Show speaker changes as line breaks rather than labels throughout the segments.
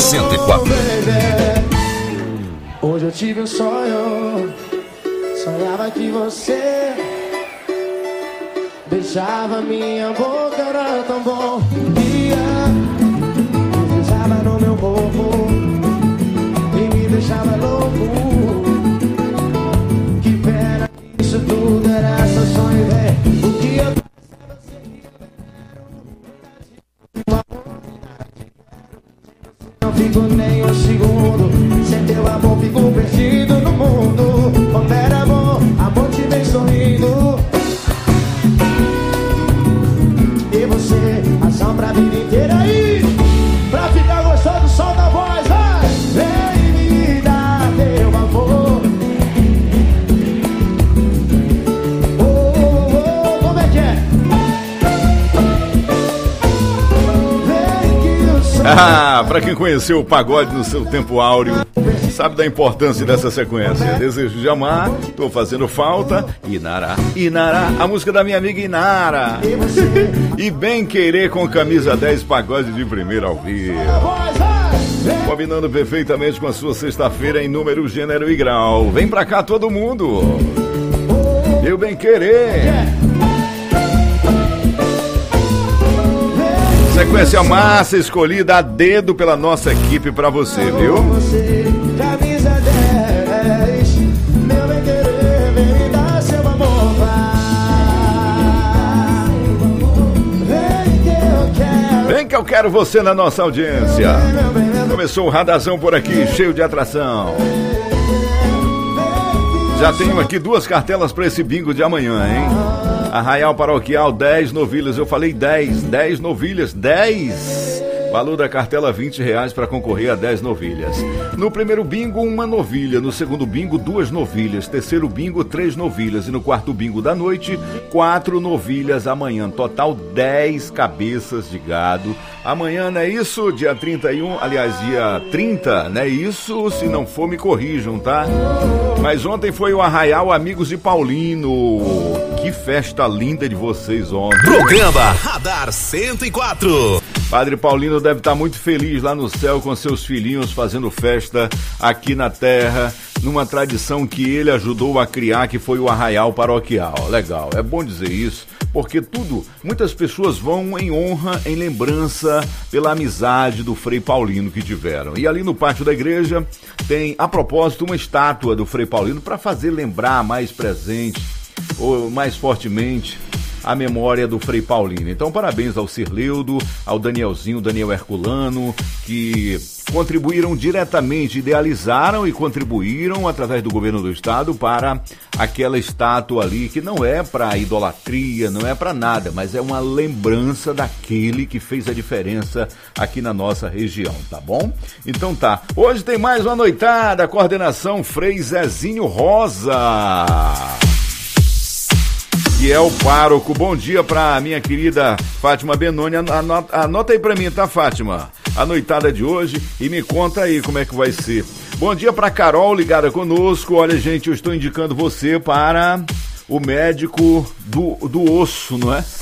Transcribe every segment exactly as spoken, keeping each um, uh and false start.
cento e quatro.
Hoje eu tive um sonho, sonhava que você beijava minha boca, era tão bom. Ia, deslizava no meu corpo e me deixava louco. Que pena que isso tudo era só sonho, velho. O que eu não fico nem um segundo. Sem teu amor fico perdido no mundo. Quando era amor, amor te vem sorrindo. E você, razão pra vida inteira aí. Pra ficar gostoso, solta a voz, vai. Vem me dar teu amor. Oh, oh, oh, como é que é? Vem que o sol...
Ah, pra quem conheceu o pagode no seu tempo áureo, sabe da importância dessa sequência. Desejo de amar, tô fazendo falta. Inara, Inara, a música da minha amiga Inara. E Bem Querer com camisa dez, pagode de primeira ao vivo. Combinando perfeitamente com a sua sexta-feira em número, gênero e grau. Vem pra cá todo mundo. Meu Bem Querer. Sequência massa escolhida a dedo pela nossa equipe pra você, viu?
Camisa dez, meu bem querer, vem me dar seu amor, vem que eu quero.
Vem que eu quero você na nossa audiência. Começou o Radazão por aqui, cheio de atração. Já tenho aqui duas cartelas para esse bingo de amanhã, hein? Arraial Paroquial, dez novilhas. Eu falei dez, dez novilhas, dez. Valor da cartela vinte reais para concorrer a dez novilhas. No primeiro bingo, uma novilha. No segundo bingo, duas novilhas. Terceiro bingo, três novilhas. E no quarto bingo da noite, quatro novilhas amanhã. Total, dez cabeças de gado. Amanhã, não é isso? Dia trinta e um, aliás, dia trinta, não é isso? Se não for, me corrijam, tá? Mas ontem foi o Arraial Amigos de Paulino. Que festa linda de vocês ontem.
Programa Radar cento e quatro.
Padre Paulino deve estar muito feliz lá no céu com seus filhinhos fazendo festa aqui na terra, numa tradição que ele ajudou a criar, que foi o Arraial Paroquial. Legal, é bom dizer isso, porque tudo, muitas pessoas vão em honra, em lembrança pela amizade do Frei Paulino que tiveram. E ali no pátio da igreja tem, a propósito, uma estátua do Frei Paulino para fazer lembrar mais presente, ou mais fortemente, a memória do Frei Paulino. Então, parabéns ao Cirleudo, ao Danielzinho, Daniel Herculano, que contribuíram diretamente, idealizaram e contribuíram através do governo do estado para aquela estátua ali, que não é para idolatria, não é para nada, mas é uma lembrança daquele que fez a diferença aqui na nossa região, tá bom? Então tá, hoje tem mais uma noitada, coordenação Frei Zezinho Rosa, que é o pároco. Bom dia pra minha querida Fátima Benoni. Anota, anota aí pra mim, tá, Fátima? A noitada de hoje e me conta aí como é que vai ser. Bom dia pra Carol, ligada conosco. Olha, gente, eu estou indicando você para o médico do, do osso, não é?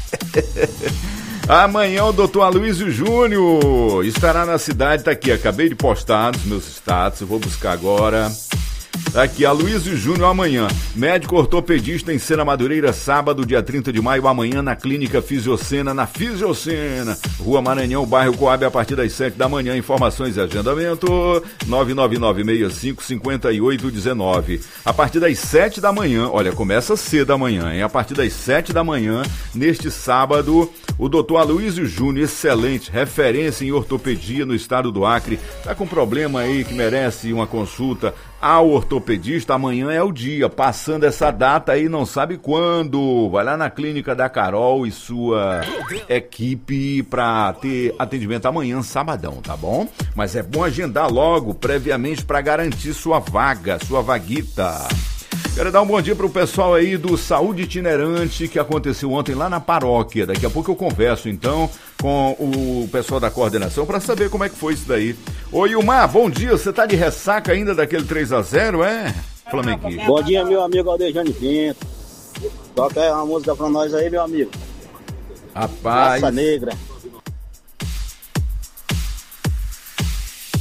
Amanhã o doutor Aloysio Júnior estará na cidade, tá aqui, acabei de postar nos meus status, eu vou buscar agora. Aqui, Aloysio Júnior amanhã, médico ortopedista em Sena Madureira, sábado, dia trinta de maio, amanhã na Clínica Fisiocena, na Fisiocena, Rua Maranhão, bairro Coab, a partir das sete da manhã. Informações e agendamento nove nove nove seis cinco cinco oito um nove. A partir das sete da manhã, olha, começa cedo amanhã, hein? A partir das sete da manhã, neste sábado, o doutor Aloysio Júnior, excelente, referência em ortopedia no estado do Acre, tá com problema aí que merece uma consulta ao ortopedista. Amanhã é o dia, passando essa data aí, não sabe quando. Vai lá na clínica da Carol e sua equipe para ter atendimento amanhã, sabadão, tá bom? Mas é bom agendar logo, previamente, para garantir sua vaga, sua vaguita. Quero dar um bom dia pro pessoal aí do Saúde Itinerante, que aconteceu ontem lá na paróquia. Daqui a pouco eu converso, então, com o pessoal da coordenação para saber como é que foi isso daí. Oi, Ilmar, bom dia. Você tá de ressaca ainda daquele três a zero, é? Flamenguista.
Bom dia, meu amigo Aldejane Pinto. Toca aí uma música pra nós aí, meu amigo.
Rapaz.
Raça Negra.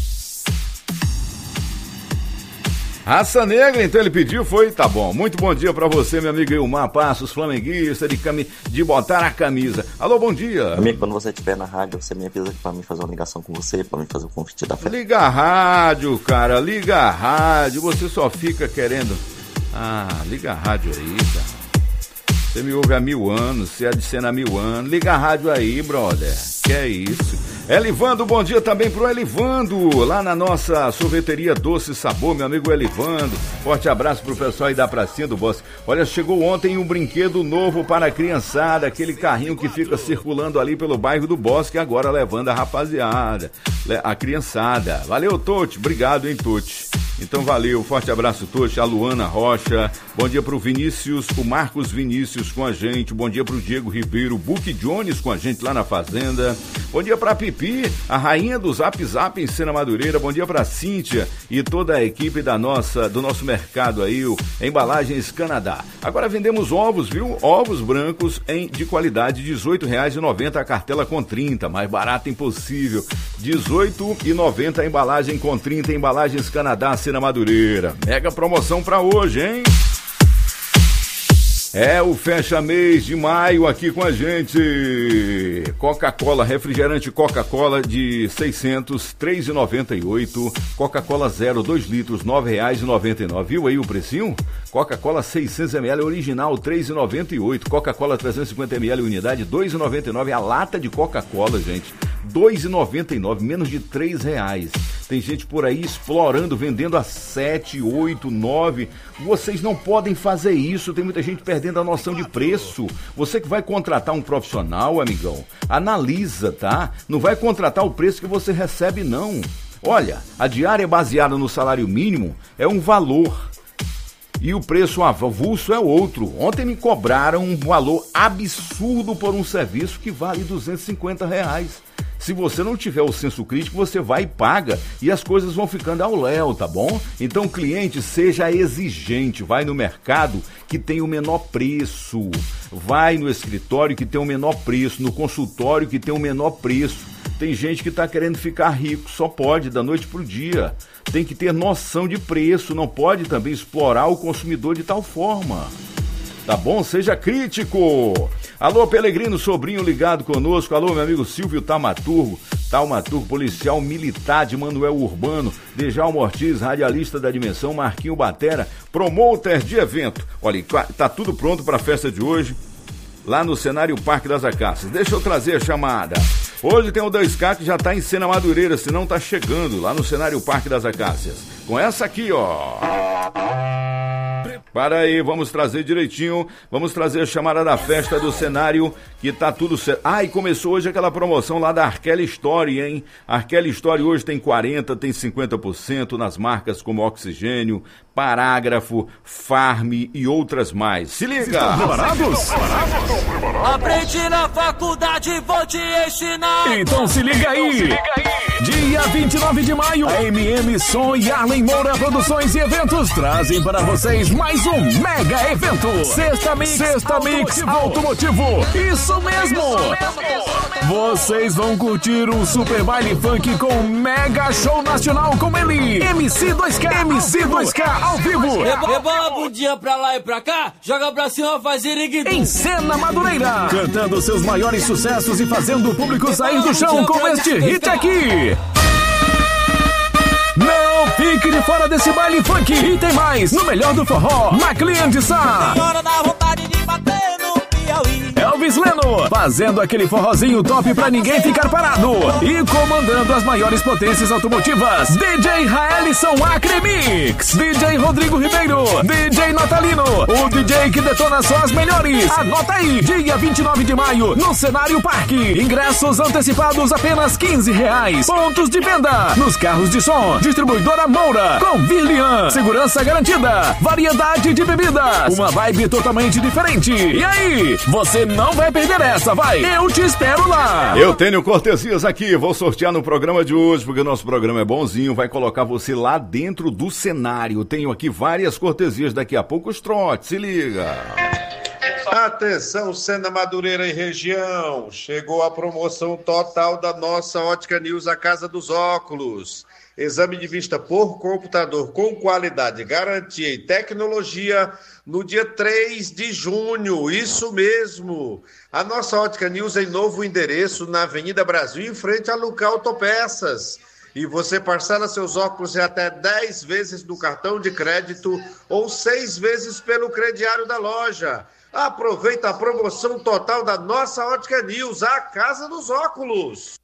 Raça Negra, então ele pediu, foi? Tá bom. Muito bom dia pra você, meu amigo Ilmar Passos, flamenguista, de, cami... de botar a camisa. Alô, bom dia.
Amigo, quando você estiver na rádio, você me avisa pra mim fazer uma ligação com você, pra mim fazer o convite da festa.
Liga a rádio, cara, liga a rádio. Você só fica querendo... Ah, liga a rádio aí, cara. Você me ouve há mil anos, você é de cena há mil anos. Liga a rádio aí, brother. Que é isso? Elivando, bom dia também pro Elivando, lá na nossa sorveteria Doce Sabor, meu amigo Elivando. Forte abraço pro pessoal aí da pracinha do Bosque. Olha, chegou ontem um brinquedo novo para a criançada, aquele carrinho que fica circulando ali pelo bairro do Bosque, agora levando a rapaziada, a criançada. Valeu, Totti, obrigado, hein, Totti. Então valeu, forte abraço, Totti, a Luana Rocha, bom dia pro Vinícius, o Marcos Vinícius com a gente, bom dia pro Diego Ribeiro, Book Jones com a gente lá na fazenda, bom dia pra Pipi, a rainha do Zap Zap em Sena Madureira, bom dia pra Cíntia e toda a equipe da nossa, do nosso mercado aí, o Embalagens Canadá. Agora vendemos ovos, viu? Ovos brancos em, de qualidade, dezoito reais e noventa centavos a cartela com trinta, mais barato impossível, dezoito reais e noventa centavos a embalagem com trinta, Embalagens Canadá, Sena Madureira. Mega promoção pra hoje, hein? É o fecha mês de maio aqui com a gente. Coca-Cola, refrigerante Coca-Cola de seiscentos, três reais e noventa e oito centavos. Coca-Cola zero, dois litros, nove reais e noventa e nove centavos. Viu aí o precinho? Coca-Cola seiscentos mililitros original, três reais e noventa e oito centavos. Coca-Cola trezentos e cinquenta mililitros unidade, dois reais e noventa e nove centavos. A lata de Coca-Cola, gente, dois reais e noventa e nove centavos, menos de três reais. Tem gente por aí explorando, vendendo a sete, oito, nove. Vocês não podem fazer isso, tem muita gente perdendo a noção de preço. Você que vai contratar um profissional, amigão, analisa, tá? Não vai contratar o preço que você recebe, não. Olha, a diária baseada no salário mínimo é um valor e o preço avulso é outro. Ontem me cobraram um valor absurdo por um serviço que vale duzentos e cinquenta reais. Se você não tiver o senso crítico, você vai e paga e as coisas vão ficando ao léu, tá bom? Então, cliente, seja exigente, vai no mercado que tem o menor preço, vai no escritório que tem o menor preço, no consultório que tem o menor preço. Tem gente que está querendo ficar rico, só pode da noite pro dia. Tem que ter noção de preço, não pode também explorar o consumidor de tal forma. Tá bom? Seja crítico. Alô, Pelegrino, sobrinho ligado conosco. Alô, meu amigo Silvio Taumaturgo. Taumaturgo, policial militar de Manuel Urbano. Dejalmo Ortiz, radialista da Dimensão. Marquinho Batera, promoter de evento. Olha, tá tudo pronto para a festa de hoje, lá no cenário Parque das Acácias. Deixa eu trazer a chamada. Hoje tem o dois K que já tá em Sena Madureira, se não tá chegando lá no cenário Parque das Acácias. Com essa aqui, ó. Para aí, vamos trazer direitinho, vamos trazer a chamada da festa do cenário, que tá tudo certo. Ah, e começou hoje aquela promoção lá da Arkel Story, hein? Arkel Story hoje tem quarenta por cento, tem cinquenta por cento nas marcas como Oxigênio, Parágrafo, Farm e outras mais. Se liga!
Preparados?
Aprendi na faculdade, vou te ensinar.
Então se liga aí! Dia vinte e nove de maio, a M M Som e Arlen Moura Produções e Eventos trazem para vocês mais um mega evento. Sexta Mix, Sexta Mix Automotivo. Isso mesmo! Vocês vão curtir um super baile funk com um mega show nacional com ele, M C dois K, M C dois K ao vivo.
Rebola a bundinha pra lá e pra cá, joga pra cima, faz iriguidu.
Em Sena Madureira, cantando seus maiores sucessos e fazendo o público sair do chão com este hit aqui. Não fique de fora desse baile funk. E tem mais, no melhor do forró, McLean de Sá.
Hora da vontade de bater no Piauí.
Elvis Leno, fazendo aquele forrozinho top pra ninguém ficar parado. E comandando as maiores potências automotivas, D J Raelison Acremix, D J Rodrigo Ribeiro, D J Natalino, o D J que detona só as melhores. Anota aí, dia vinte e nove de maio, no Cenário Parque. Ingressos antecipados apenas quinze reais. Pontos de venda nos carros de som. Distribuidora Moura, com Virlian. Segurança garantida. Variedade de bebidas. Uma vibe totalmente diferente. E aí, você não vai perder essa, vai. Eu te espero lá.
Eu tenho cortesias aqui, vou sortear no programa de hoje, porque o nosso programa é bonzinho, vai colocar você lá dentro do cenário. Tenho aqui várias cortesias, daqui a pouco os trotes, se liga.
Atenção, Sena Madureira e região, chegou a promoção total da nossa Ótica News, a Casa dos Óculos. Exame de vista por computador com qualidade, garantia e tecnologia no dia três de junho, isso mesmo. A nossa Ótica News em novo endereço na Avenida Brasil, em frente a Luca Autopeças. E você parcela seus óculos em até dez vezes no cartão de crédito ou seis vezes pelo crediário da loja. Aproveita a promoção total da nossa Ótica News, a Casa dos Óculos.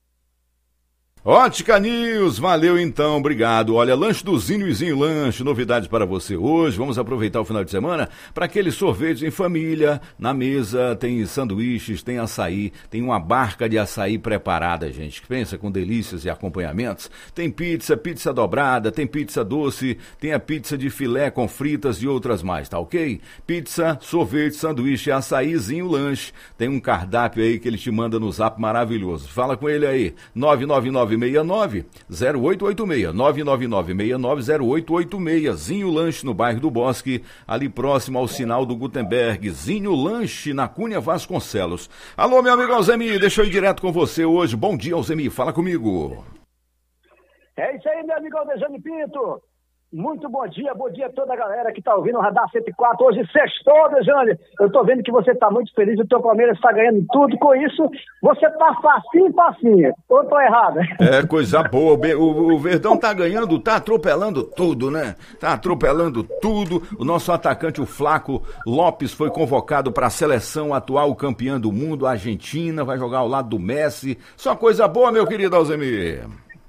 Ótica News, valeu então, obrigado. Olha, lanche do Zinho e Zinho Lanche, novidades para você hoje. Vamos aproveitar o final de semana para aquele sorvete em família. Na mesa tem sanduíches, tem açaí, tem uma barca de açaí preparada, gente. Pensa com delícias e acompanhamentos. Tem pizza, pizza dobrada, tem pizza doce, tem a pizza de filé com fritas e outras mais, tá ok? Pizza, sorvete, sanduíche, açaí, Zinho Lanche. Tem um cardápio aí que ele te manda no zap maravilhoso. Fala com ele aí, nove nove nove seis nove zero oito oito seis, nove nove nove seis nove zero oito oito seis. Zinho Lanche no bairro do Bosque, ali próximo ao sinal do Gutenberg. Zinho Lanche na Cunha Vasconcelos. Alô, meu amigo Alzemi, deixa eu ir direto com você hoje. Bom dia, Alzemi, fala comigo.
É isso aí, meu amigo Aldejane Pinto. Muito bom dia, bom dia a toda a galera que tá ouvindo o Radar cento e quatro. Hoje sextou, Aldejane. Eu tô vendo que você tá muito feliz, o teu Palmeiras tá ganhando tudo. Com isso, você tá facinho, facinho. Ou tô errado?
É, coisa boa. O, o Verdão tá ganhando, tá atropelando tudo, né? Tá atropelando tudo. O nosso atacante, o Flaco Lopes, foi convocado para a seleção atual campeã do mundo, a Argentina. Vai jogar ao lado do Messi. Só coisa boa, meu querido Alzemir.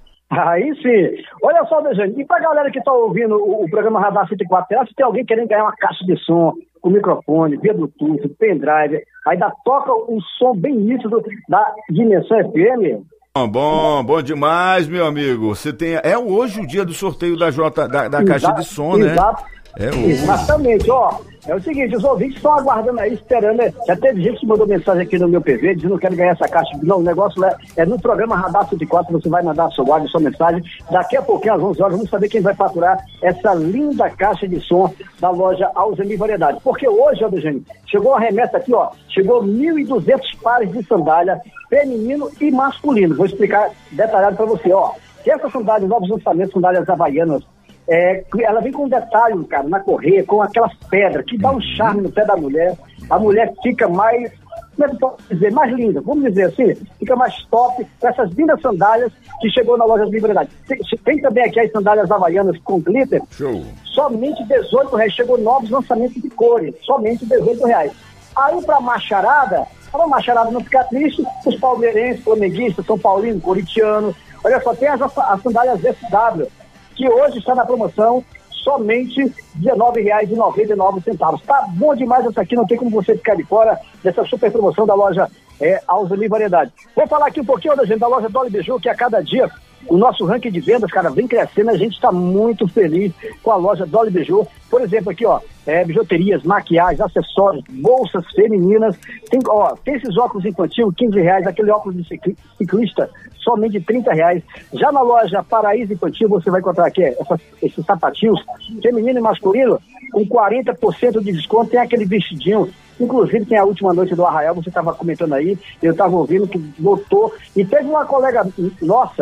Aí sim. Olha só, Aldejane, e pra galera que tá ouvindo o, o programa Radar cento e quatro, será que tem alguém querendo ganhar uma caixa de som, com microfone, via Bluetooth, pendrive, ainda toca um som bem nítido da Dimensão F M?
Bom, bom, bom demais, meu amigo. Você tem, é hoje o dia do sorteio da, J, da, da caixa de som, né?
Exato.
É hoje.
Exatamente, ó. É o seguinte, os ouvintes estão aguardando aí, esperando, né? Já teve gente que mandou mensagem aqui no meu P V, dizendo que não quero ganhar essa caixa. Não, o negócio é, é no programa Radar cento e quatro, você vai mandar seu áudio, sua mensagem. Daqui a pouquinho, às onze horas, vamos saber quem vai faturar essa linda caixa de som da loja Alzemi Variedade. Porque hoje, Aldejane, chegou a remessa aqui, ó, chegou mil e duzentos pares de sandália, feminino e masculino. Vou explicar detalhado para você, ó. Que essas sandálias, novos lançamentos, sandálias havaianas, É, ela vem com um detalhe, cara, na correia, com aquelas pedras, que dá um charme no pé da mulher. A mulher fica mais, como é que eu posso dizer, mais linda, vamos dizer assim, fica mais top com essas lindas sandálias que chegou na loja de Liberdade. Tem, tem também aqui as sandálias havaianas com glitter.
Show.
Somente dezoito reais, chegou novos lançamentos de cores, somente dezoito reais. Aí pra macharada, para a macharada não ficar triste, os palmeirenses, flamenguistas, São Paulino, corintiano, olha só, tem as, as sandálias S W, que hoje está na promoção somente dezenove reais e noventa e nove centavos. Tá bom demais essa aqui, não tem como você ficar de fora dessa super promoção da loja é, Alzemi Variedade. Vou falar aqui um pouquinho da, gente, da loja Dolly Biju, que a cada dia o nosso ranking de vendas, cara, vem crescendo, a gente está muito feliz com a loja Dolly Biju. Por exemplo, aqui, ó, é, bijuterias, maquiagens, acessórios, bolsas femininas, tem, ó, tem esses óculos infantil, quinze reais, aquele óculos de ciclista, somente trinta reais. Já na loja Paraíso Infantil, você vai encontrar aqui essas, esses sapatinhos, feminino e masculino, com quarenta por cento de desconto, tem aquele vestidinho. Inclusive tem a última noite do Arraial, você estava comentando aí, eu estava ouvindo que lotou, e teve uma colega nossa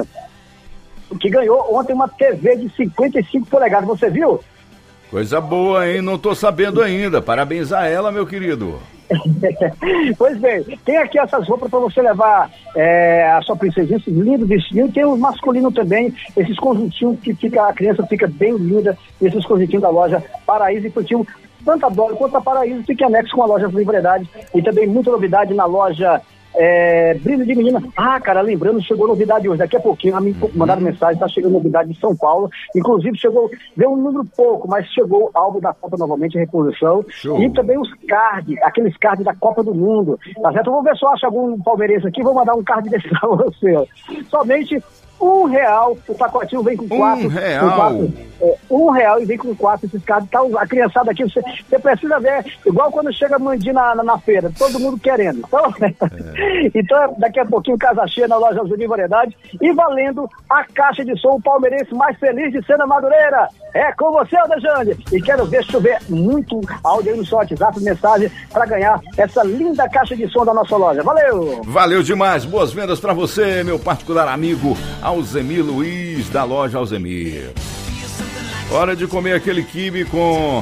que ganhou ontem uma T V de cinquenta e cinco polegadas, você viu?
Coisa boa, hein? Não tô sabendo ainda. Parabéns a ela, meu querido.
Pois bem, tem aqui essas roupas para você levar é, a sua princesinha, esse lindo vestido. Tem o masculino também, esses conjuntinhos que fica, a criança fica bem linda, esses conjuntinhos da loja Paraíso Infantil. Tanto a Dolly quanto a Paraíso fica anexo com a loja de Liberdade. E também muita novidade na loja É, Brilho de Menina. Ah, cara, lembrando, chegou novidade hoje, daqui a pouquinho, me mandaram mensagem, tá chegando novidade de São Paulo, inclusive chegou, deu um número pouco, mas chegou álbum da Copa novamente, em reposição. Show. E também os cards, aqueles cards da Copa do Mundo, tá certo? Vamos ver se eu acho algum palmeirense aqui, vou mandar um card desse pra você. Somente um real, o pacotinho vem com quatro. Um real? Com quatro, é, um real e vem com quatro esses cards. Tá, a criançada aqui, você, você precisa ver, igual quando chega a Mandi na, na, na feira, todo mundo querendo. Então, é. Então daqui a pouquinho, casa cheia na loja Alzemi Variedade e valendo a caixa de som, o palmeirense mais feliz de Sena Madureira. É com você, Aldejane. E quero ver se chover muito áudio aí no seu WhatsApp, mensagem, para ganhar essa linda caixa de som da nossa loja. Valeu!
Valeu demais, boas vendas para você, meu particular amigo Alzemir Luiz, da loja Alzemir. Hora de comer aquele quibe com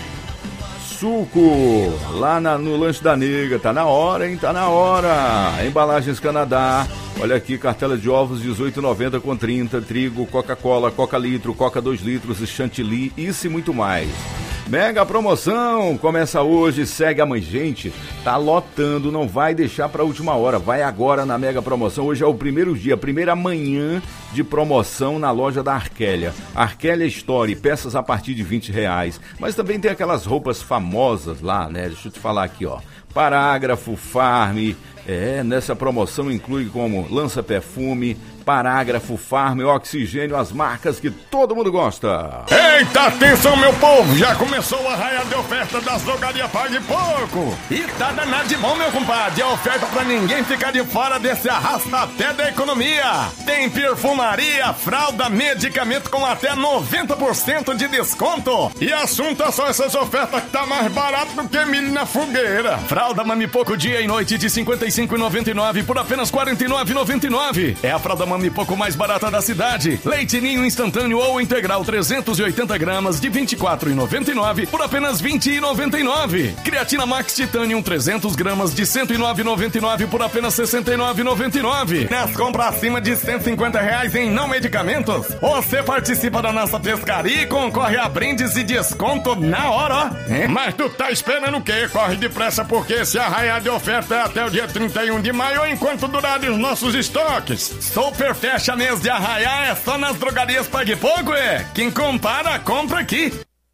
suco lá na, no lanche da nega. Tá na hora, hein? Tá na hora. Embalagens Canadá. Olha aqui, cartela de ovos dezoito reais e noventa centavos com trinta, trigo, Coca-Cola, Coca Litro, Coca dois litros, chantilly, isso e muito mais. Mega promoção, começa hoje, segue amanhã. Gente, tá lotando, não vai deixar pra última hora, vai agora na mega promoção. Hoje é o primeiro dia, a primeira manhã de promoção na loja da Arquélia. Arquélia Story, peças a partir de vinte reais. Mas também tem aquelas roupas famosas lá, né? Deixa eu te falar aqui, ó. Parágrafo, Farm, é, nessa promoção inclui como lança-perfume, Parágrafo, Farm, Oxigênio, as marcas que todo mundo gosta.
Eita, atenção meu povo, já começou a raia de oferta das drogarias Pague Pouco. E tá danado de bom, meu compadre, é oferta pra ninguém ficar de fora desse arrasta-pé da economia. Tem perfumaria, fralda, medicamento com até noventa por cento de desconto. E assunto é só essas ofertas que tá mais barato do que milho na fogueira. Fralda Mami Pouco dia e noite de cinquenta e cinco reais e noventa e nove centavos por apenas quarenta e nove reais e noventa e nove centavos. É a fralda Mami Pouco mais barata da cidade. Leite Ninho instantâneo ou integral trezentos e oitenta gramas de vinte e quatro reais e noventa e nove centavos por apenas vinte reais e noventa e nove centavos. Creatina Max Titanium trezentas gramas de cento e nove reais e noventa e nove centavos por apenas sessenta e nove reais e noventa e nove centavos. Nas compras acima de cento e cinquenta reais em não medicamentos, você participa da nossa pescaria e concorre a brindes e desconto na hora, ó. É? Mas tu tá esperando o quê? Corre depressa porque esse arraial de oferta é até o dia trinta e um de maio enquanto durarem os nossos estoques. Super fecha mês de arraiar é só nas drogarias Pague Pouco, é? Quem compara, compra aqui.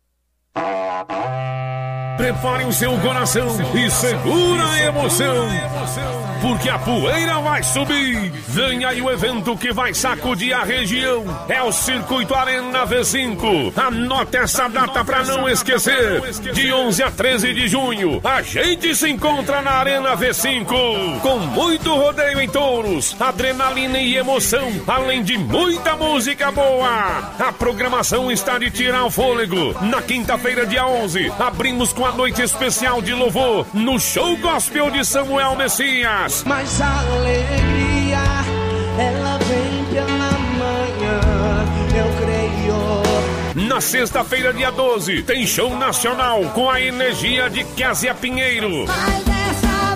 Prepare o seu coração e segura a emoção, porque a poeira vai subir. Vem aí o evento que vai sacudir a região. É o Circuito Arena V cinco. Anote essa data pra não esquecer. De onze a treze de junho, a gente se encontra na Arena V cinco. Com muito rodeio em touros, adrenalina e emoção, além de muita música boa. A programação está de tirar o fôlego. Na quinta-feira, dia onze, abrimos com a noite especial de louvor no show gospel de Samuel Messias.
Mas a alegria, ela vem pela manhã, eu creio.
Na sexta-feira, dia doze, tem show nacional com a energia de Kézia Pinheiro.
Mas dessa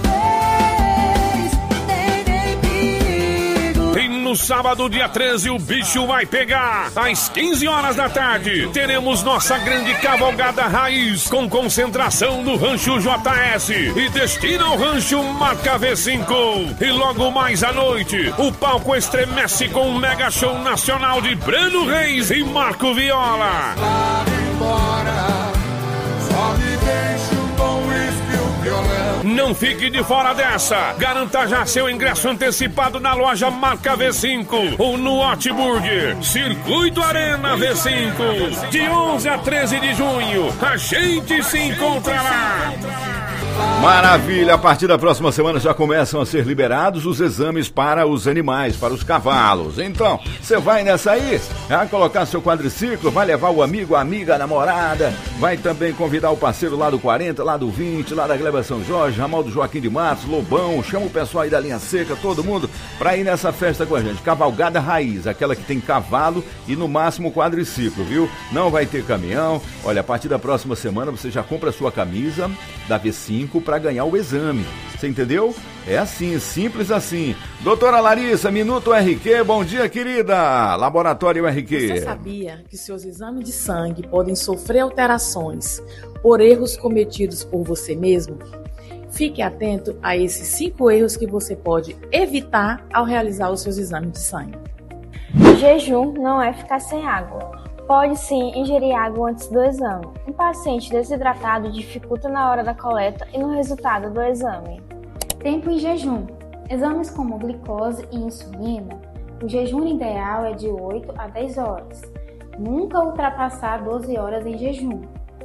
vez, tem perigo.
E no sábado, dia treze, o bicho vai pegar. Às quinze horas da tarde, teremos nossa grande cavalgada raiz, com concentração no Rancho J S e destina ao Rancho Marca V cinco. E logo mais à noite, o palco estremece com um mega show nacional de Breno Reis e Marco Viola.
Lá embora, só me deixa um bom whisky, o violão.
Não fique de fora dessa. Garanta já seu ingresso antecipado na loja Marca V cinco ou no Hotburger. Circuito Arena V cinco. De onze a treze de junho, a gente se encontra lá.
Maravilha, a partir da próxima semana já começam a ser liberados os exames para os animais, para os cavalos. Então, você vai nessa aí, vai colocar seu quadriciclo, vai levar o amigo, a amiga, a namorada, vai também convidar o parceiro lá do quarenta, lá do vinte, lá da Gleba São Jorge, Ramal do Joaquim de Matos, Lobão, chama o pessoal aí da Linha Seca, todo mundo, pra ir nessa festa com a gente. Cavalgada raiz, aquela que tem cavalo e no máximo quadriciclo, viu? Não vai ter caminhão. Olha, a partir da próxima semana você já compra a sua camisa da V cinco para ganhar o exame. Você entendeu? É assim, simples assim. Doutora Larissa, Minuto R Q, bom dia, querida. Laboratório R Q.
Você sabia que seus exames de sangue podem sofrer alterações por erros cometidos por você mesmo? Fique atento a esses cinco erros que você pode evitar ao realizar os seus exames de sangue.
Jejum não é ficar sem água. Pode sim ingerir água antes do exame. Um paciente desidratado dificulta na hora da coleta e no resultado do exame.
Tempo em jejum. Exames como glicose e insulina, o jejum ideal é de oito a dez horas. Nunca ultrapassar doze horas em jejum.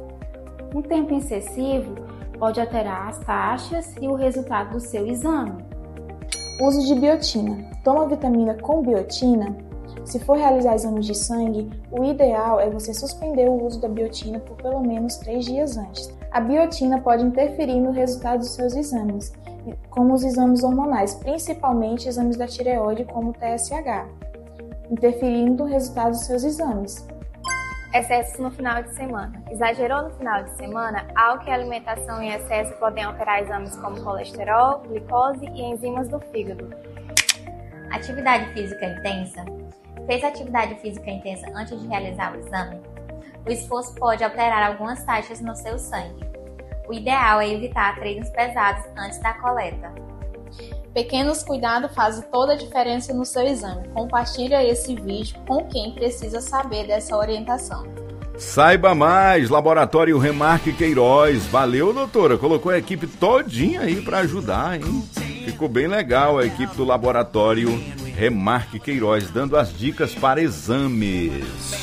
Um tempo excessivo pode alterar as taxas e o resultado do seu exame.
Uso de biotina. Toma vitamina com biotina? Se for realizar exames de sangue, o ideal é você suspender o uso da biotina por pelo menos três dias antes. A biotina pode interferir no resultado dos seus exames, como os exames hormonais, principalmente exames da tireoide, como o T S H. interferindo no resultado dos seus exames.
Excessos no final de semana. Exagerou no final de semana? Álcool e alimentação em excesso podem alterar exames como colesterol, glicose e enzimas do fígado.
Atividade física intensa. Fez atividade física intensa antes de realizar o exame? O esforço pode alterar algumas taxas no seu sangue. O ideal é evitar treinos pesados antes da coleta.
Pequenos cuidados fazem toda a diferença no seu exame. Compartilha esse vídeo com quem precisa saber dessa orientação.
Saiba mais, Laboratório Remarque Queiroz. Valeu, doutora, colocou a equipe todinha aí para ajudar, hein? Ficou bem legal a equipe do Laboratório Remarque Queiroz, dando as dicas para exames.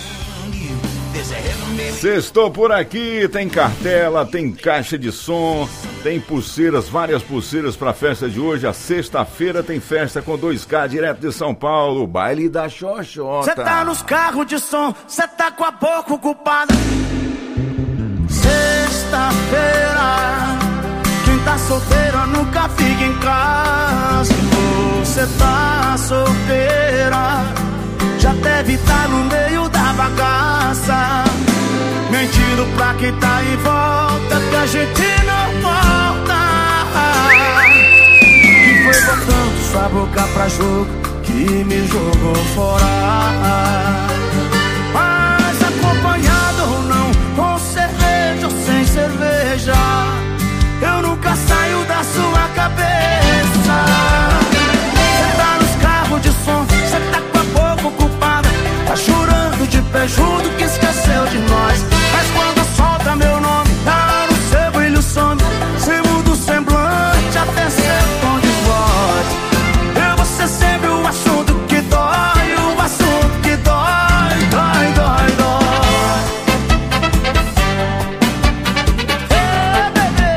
Sextou por aqui, tem cartela, tem caixa de som, tem pulseiras, várias pulseiras para a festa de hoje. A sexta-feira tem festa com dois K direto de São Paulo, baile da Xoxota.
Cê tá nos carros de som, cê tá com a boca ocupada. Sexta-feira, quem tá solteiro nunca fica em casa. Você tá solteira, já deve estar no meio da bagaça, mentindo pra quem tá em volta, que a gente não volta. Que foi botando sua boca pra jogo, que me jogou fora. Mas acompanhado ou não, com cerveja ou sem cerveja, eu nunca saio da sua cabeça. Cê tá nos carros de som, cê tá com a boca ocupada, tá chorando de pé junto que esqueceu de nós. Mas quando solta meu nome, tá no seu brilho some, cê muda o semblante até seu tom de voz. Eu vou ser sempre o assunto que dói, o assunto que dói, dói, dói, dói. Hey, baby.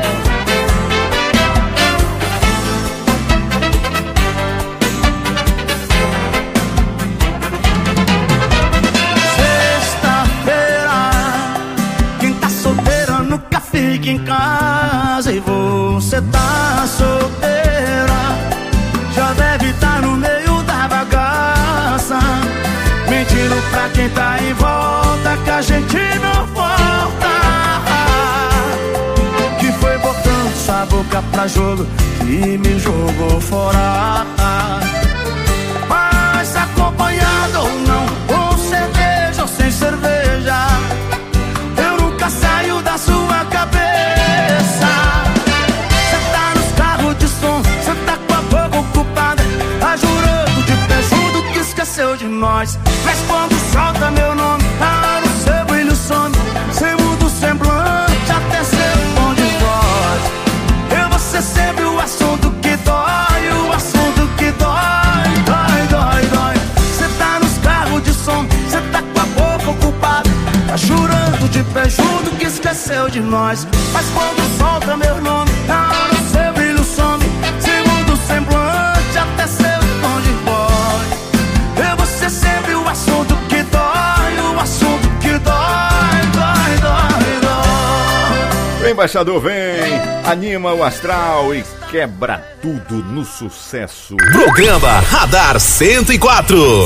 Fica em casa e você tá solteira, já deve estar no meio da bagaça, mentindo pra quem tá em volta, que a gente não volta. Que foi botando sua boca pra jogo, que me jogou fora. Mas acompanhado ou não, com cerveja ou sem cerveja, eu nunca saio da sua cabeça. Cê tá nos carros de som, cê tá com a boca ocupada, tá jurando de pé junto que esqueceu de nós. Mas quando solta meu nome, tá no seu brilho some, cê muda o semblante até seu tom de voz. Eu vou ser sempre o assunto que dói, o assunto que dói, dói, dói, dói. Cê tá nos carros de som, cê tá com a boca ocupada, tá chorando de pé junto que esqueceu de nós. Mas quando solta meu nome, tá no seu brilho some, cê muda o semblante até seu tom de voz. Eu vou ser sempre o assunto que dói, o assunto que dói, dói, dói, dói.
Vem, embaixador, vem, anima o astral e quebra tudo no sucesso.
Programa Radar cento e quatro.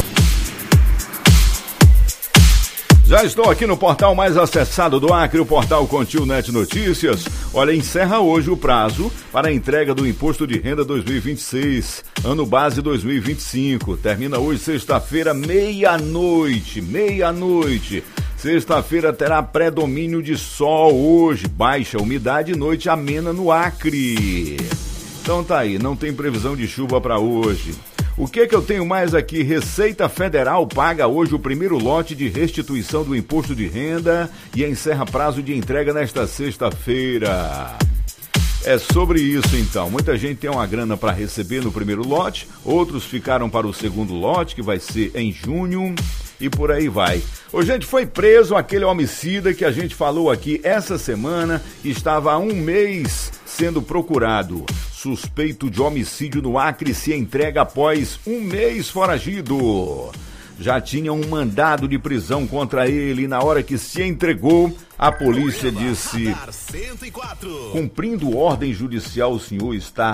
Já estou aqui no portal mais acessado do Acre, o portal Contil Net Notícias. Olha, encerra hoje o prazo para a entrega do Imposto de Renda dois mil e vinte e seis, ano base dois mil e vinte e cinco. Termina hoje, sexta-feira, meia-noite, meia-noite. Sexta-feira terá predomínio de sol hoje, baixa umidade e noite amena no Acre. Então tá aí, não tem previsão de chuva para hoje. O que que eu tenho mais aqui? Receita Federal paga hoje o primeiro lote de restituição do imposto de renda e encerra prazo de entrega nesta sexta-feira. É sobre isso então. Muita gente tem uma grana para receber no primeiro lote, outros ficaram para o segundo lote, que vai ser em junho, e por aí vai. Ô, gente, foi preso aquele homicida que a gente falou aqui essa semana, que estava há um mês sendo procurado. Suspeito de homicídio no Acre se entrega após um mês foragido. Já tinha um mandado de prisão contra ele e na hora que se entregou, a polícia disse: cumprindo ordem judicial, o senhor está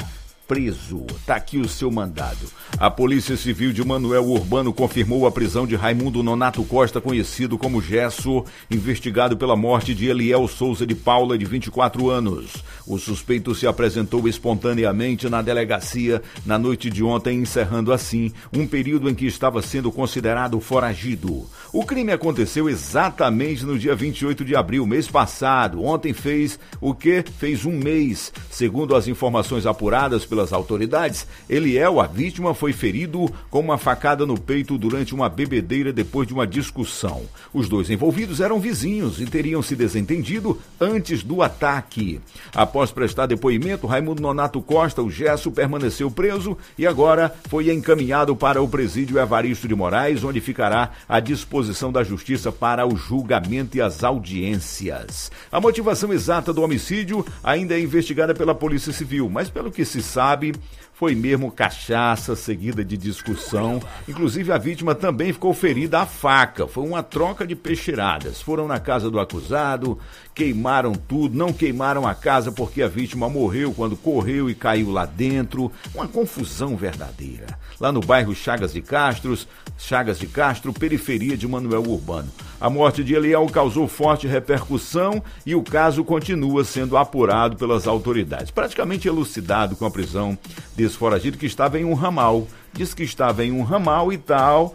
preso. Tá aqui o seu mandado. A Polícia Civil de Manoel Urbano confirmou a prisão de Raimundo Nonato Costa, conhecido como Gesso, investigado pela morte de Eliel Souza de Paula, de vinte e quatro anos. O suspeito se apresentou espontaneamente na delegacia na noite de ontem, encerrando assim um período em que estava sendo considerado foragido. O crime aconteceu exatamente no dia vinte e oito de abril, mês passado. Ontem fez o quê? Fez um mês. Segundo as informações apuradas pelas autoridades, Eliel, a vítima, foi ferido com uma facada no peito durante uma bebedeira depois de uma discussão. Os dois envolvidos eram vizinhos e teriam se desentendido antes do ataque. Após prestar depoimento, Raimundo Nonato Costa, o Gesso, permaneceu preso e agora foi encaminhado para o presídio Evaristo de Moraes, onde ficará à disposição da Justiça para o julgamento e as audiências. A motivação exata do homicídio ainda é investigada pela Polícia Civil, mas pelo que se sabe, foi mesmo cachaça seguida de discussão. Inclusive, a vítima também ficou ferida à faca. Foi uma troca de peixeiradas. Foram na casa do acusado, queimaram tudo, não queimaram a casa porque a vítima morreu quando correu e caiu lá dentro. Uma confusão verdadeira. Lá no bairro Chagas de Castro, Chagas de Castro, periferia de Manoel Urbano. A morte de Eliel causou forte repercussão e o caso continua sendo apurado pelas autoridades. Praticamente elucidado com a prisão desse foragido que estava em um ramal. Diz que estava em um ramal e tal.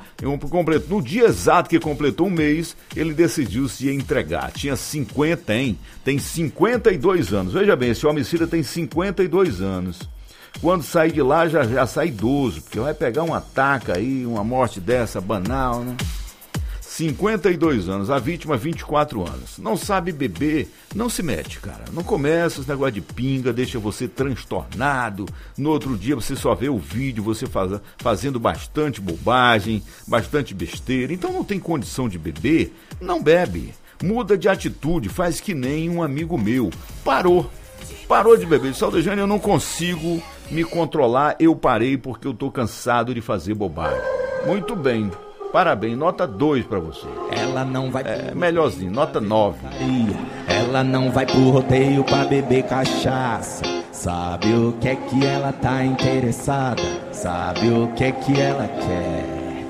No dia exato que completou um mês, ele decidiu se entregar. Tinha cinquenta, hein? Tem cinquenta e dois anos. Veja bem, esse homicida tem cinquenta e dois anos. Quando sair de lá, já, já sai idoso, porque vai pegar um ataque aí, uma morte dessa, banal, né? cinquenta e dois anos, a vítima vinte e quatro anos. Não sabe beber, não se mete, cara. Não começa esse negócio de pinga, deixa você transtornado. No outro dia você só vê o vídeo, você faz, fazendo bastante bobagem, bastante besteira. Então não tem condição de beber, não bebe. Muda de atitude, faz que nem um amigo meu. Parou, parou de beber. Saldejane, eu não consigo me controlar, eu parei porque eu tô cansado de fazer bobagem. Muito bem. Parabéns, nota dois pra você.
Ela não vai
É melhorzinho, nota nove.
Ela não vai pro rodeio pra beber cachaça. Sabe o que é que ela tá interessada? Sabe o que é que ela quer?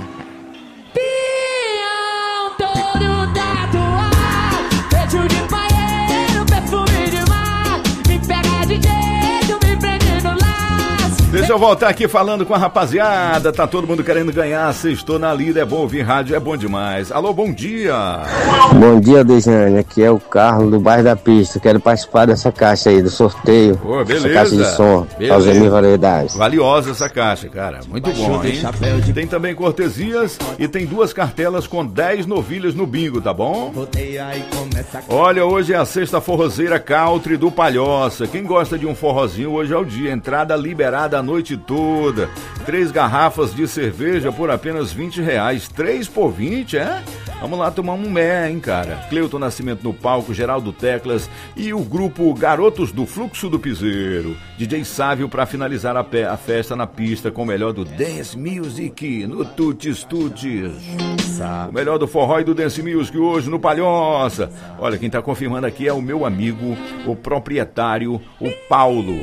Pião todo tatuado, beijo de banheiro, perfume de mar. Me pega de jeito, me prende no laço.
Deixa eu voltar aqui falando com a rapaziada. Tá todo mundo querendo ganhar. Sextou na lida, é bom ouvir rádio, é bom demais. Alô, bom dia.
Bom dia, Dejane. Aqui é o Carlos do bairro da Pista. Quero participar dessa caixa aí, do sorteio.
Pô, beleza.
Essa caixa de som, Alzemir Variedades.
Valiosa essa caixa, cara. Muito bom, hein? Tem também cortesias e tem duas cartelas com dez novilhas no bingo, tá bom? Olha, hoje é a sexta forrozeira country do Palhoça. Quem gosta de um forrozinho, hoje é o dia. Entrada liberada a noite toda. Três garrafas de cerveja por apenas vinte reais. Três por vinte, é? Vamos lá tomar um mé, hein, cara? Cleuton Nascimento no palco, Geraldo Teclas e o grupo Garotos do Fluxo do Piseiro. D J Sávio para finalizar a, pe- a festa na pista com o melhor do Dance Music no Tutis Tutis. O melhor do forró e do Dance Music hoje no Palhoça. Olha, quem tá confirmando aqui é o meu amigo, o proprietário, o Paulo.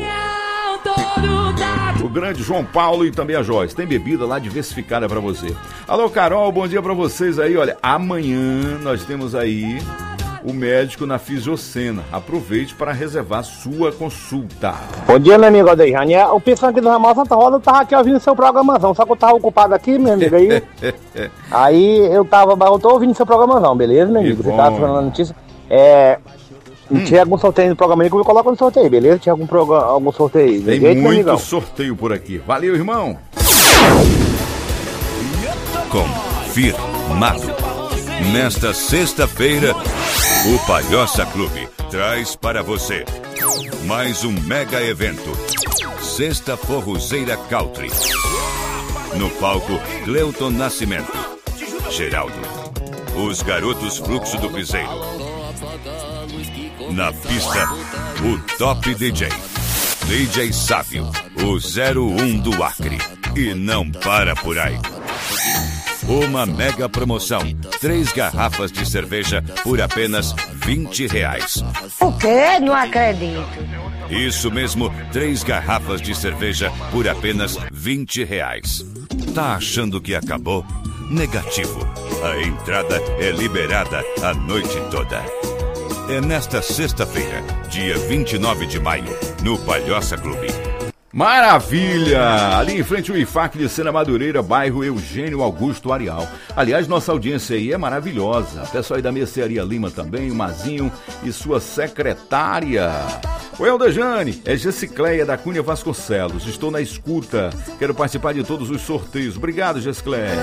O grande João Paulo e também a Joyce. Tem bebida lá diversificada pra você. Alô, Carol, bom dia pra vocês aí. Olha, amanhã nós temos aí o médico na Fisiocena. Aproveite para reservar sua consulta.
Bom dia, meu amigo Adejane. O pessoal aqui do Ramal Santa Rosa, eu tava aqui ouvindo seu programação, só que eu tava ocupado aqui, meu amigo, aí. Aí eu tava, eu tô ouvindo seu programação, beleza, meu amigo? Você tava falando a notícia. É... Hum. Tinha algum sorteio no programa aí que eu coloco no sorteio, beleza? Tinha algum, programa, algum sorteio aí.
Tem jeito, muito sorteio por aqui. Valeu, irmão.
Confirmado. Nesta sexta-feira, o Palhoça Clube traz para você mais um mega evento. Sexta Forrozeira Country. No palco, Cleuton Nascimento, Geraldo, os Garotos Fluxo do Piseiro. Na pista, o Top D J, D J Sávio, o zero um do Acre. E não para por aí. Uma mega promoção, três garrafas de cerveja por apenas vinte reais.
O quê? Não acredito.
Isso mesmo, três garrafas de cerveja por apenas vinte reais. Tá achando que acabou? Negativo. A entrada é liberada a noite toda. É nesta sexta-feira, dia vinte e nove de maio, no Palhoça Clube.
Maravilha! Ali em frente ao I F A C de Sena Madureira, bairro Eugênio Augusto Arial. Aliás, nossa audiência aí é maravilhosa. Pessoal aí da Mercearia Lima também, o Mazinho e sua secretária. Oi, Aldejane, é Gessicleia da Cunha Vasconcelos. Estou na escuta. Quero participar de todos os sorteios. Obrigado, Gessicleia.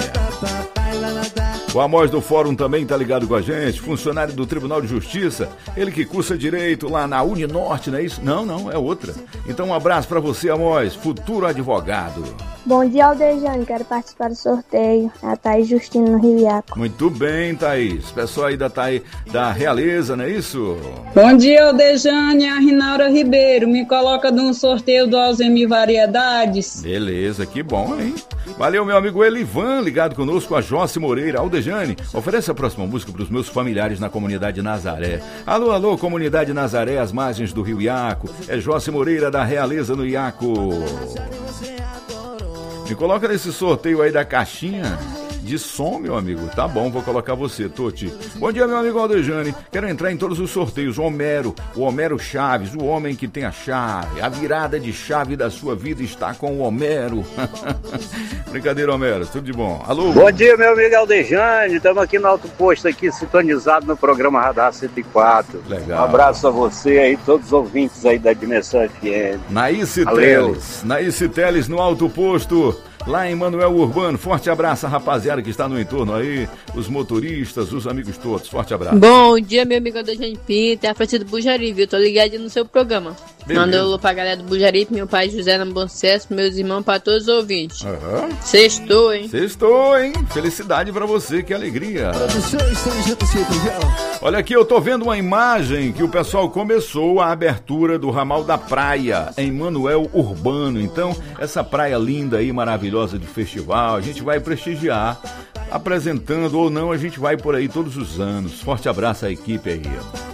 O Amós do Fórum também tá ligado com a gente, funcionário do Tribunal de Justiça, ele que cursa Direito lá na Uninorte, não é isso? Não, não, é outra. Então um abraço pra você, Amós, futuro advogado.
Bom dia, Aldejane, quero participar do sorteio. É a Thaís Justino no Rio Iaco.
Muito bem, Thaís. Pessoal aí da, Thaís, da Realeza, não é isso?
Bom dia, Aldejane, a Rinaura Ribeiro, me coloca num sorteio do Alzemir Variedades.
Beleza, que bom, hein? Valeu, meu amigo Elivan, ligado conosco, a Jossi Moreira. Aldejane, oferece a próxima música para os meus familiares na comunidade Nazaré. Alô, alô, comunidade Nazaré, às margens do Rio Iaco. É Jossi Moreira da Realeza no Iaco. Me coloca nesse sorteio aí da caixinha de som, meu amigo. Tá bom, vou colocar você, Toti. Bom dia, meu amigo Aldejane. Quero entrar em todos os sorteios. O Homero, o Homero Chaves, o homem que tem a chave. A virada de chave da sua vida está com o Homero. Brincadeira, Homero. Tudo de bom. Alô?
Bom dia, meu amigo Aldejane. Estamos aqui no Alto Posto, aqui sintonizado no programa Radar cento e quatro.
Legal.
Um abraço a você aí, todos os ouvintes aí da Dimensão F M.
Naíce Teles. Naíce Teles no Alto Posto. Lá em Manuel Urbano, forte abraço, rapaziada que está no entorno aí, os motoristas, os amigos todos, forte abraço.
Bom dia, meu amigo Aldejane Pinto, é a Francisco do Bujari, viu? Tô ligado no seu programa. Mandou alô pra galera do Bujaripe, meu pai José na Bom Sucesso, meus irmãos, pra todos os ouvintes.
Uhum.
Sextou, hein?
Sextou, hein? Felicidade pra você, que alegria. Olha aqui, eu tô vendo uma imagem que o pessoal começou a abertura do ramal da praia em Manuel Urbano. Então, essa praia linda aí, maravilhosa de festival, a gente vai prestigiar, apresentando ou não, a gente vai por aí todos os anos. Forte abraço à equipe aí.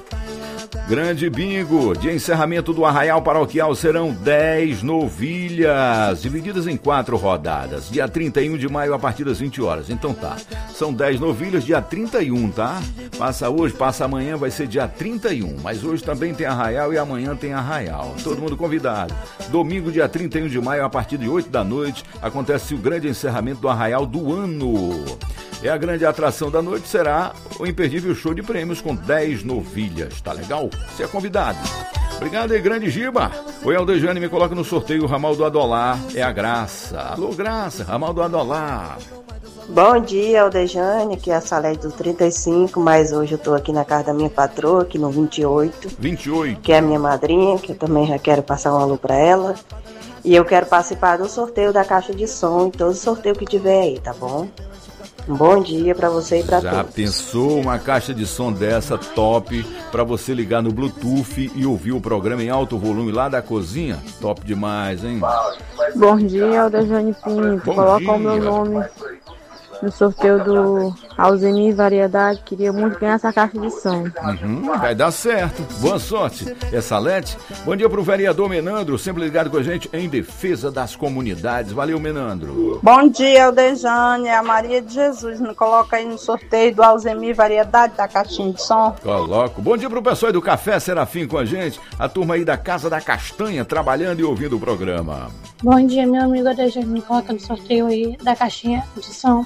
Grande bingo de encerramento do Arraial Paroquial serão dez novilhas, divididas em quatro rodadas, dia trinta e um de maio a partir das vinte horas. Então tá, são dez novilhas, dia trinta e um, tá? Passa hoje, passa amanhã, vai ser dia trinta e um, mas hoje também tem Arraial e amanhã tem Arraial. Todo mundo convidado. Domingo, dia trinta e um de maio, a partir de oito da noite, acontece o grande encerramento do Arraial do ano. E a grande atração da noite será o imperdível show de prêmios com dez novilhas. Tá legal? Você é convidado. Obrigado aí, grande Giba. Oi, Aldejane, me coloca no sorteio o ramal do Adolar. É a Graça. Alô, Graça, ramal do Adolar.
Bom dia, Aldejane, aqui é a Salete do trinta e cinco, mas hoje eu tô aqui na casa da minha patroa, aqui no vinte e oito.
vinte e oito.
Que é a minha madrinha, que eu também já quero passar um alô pra ela. E eu quero participar do sorteio da caixa de som e todo sorteio que tiver aí, tá bom? Um bom dia pra você e pra
Já
todos.
Já pensou uma caixa de som dessa top pra você ligar no Bluetooth e ouvir o programa em alto volume lá da cozinha? Top demais, hein?
Bom dia, Aldejane Pinto.
Bom
Coloca
dia.
o meu nome no sorteio do Alzemir Variedade. Queria muito ganhar essa caixa de som.
Uhum, vai dar certo. Boa sorte. É Salete. Bom dia pro vereador Menandro, sempre ligado com a gente em defesa das comunidades. Valeu, Menandro.
Bom dia, Aldejane, é a Maria de Jesus. Me coloca aí no sorteio do Alzemir Variedade da caixinha de som.
Coloco. Bom dia pro pessoal aí do Café Serafim com a gente. A turma aí da Casa da Castanha trabalhando e ouvindo o programa.
Bom dia, meu amigo Aldejane. Me coloca no sorteio aí da caixinha de som.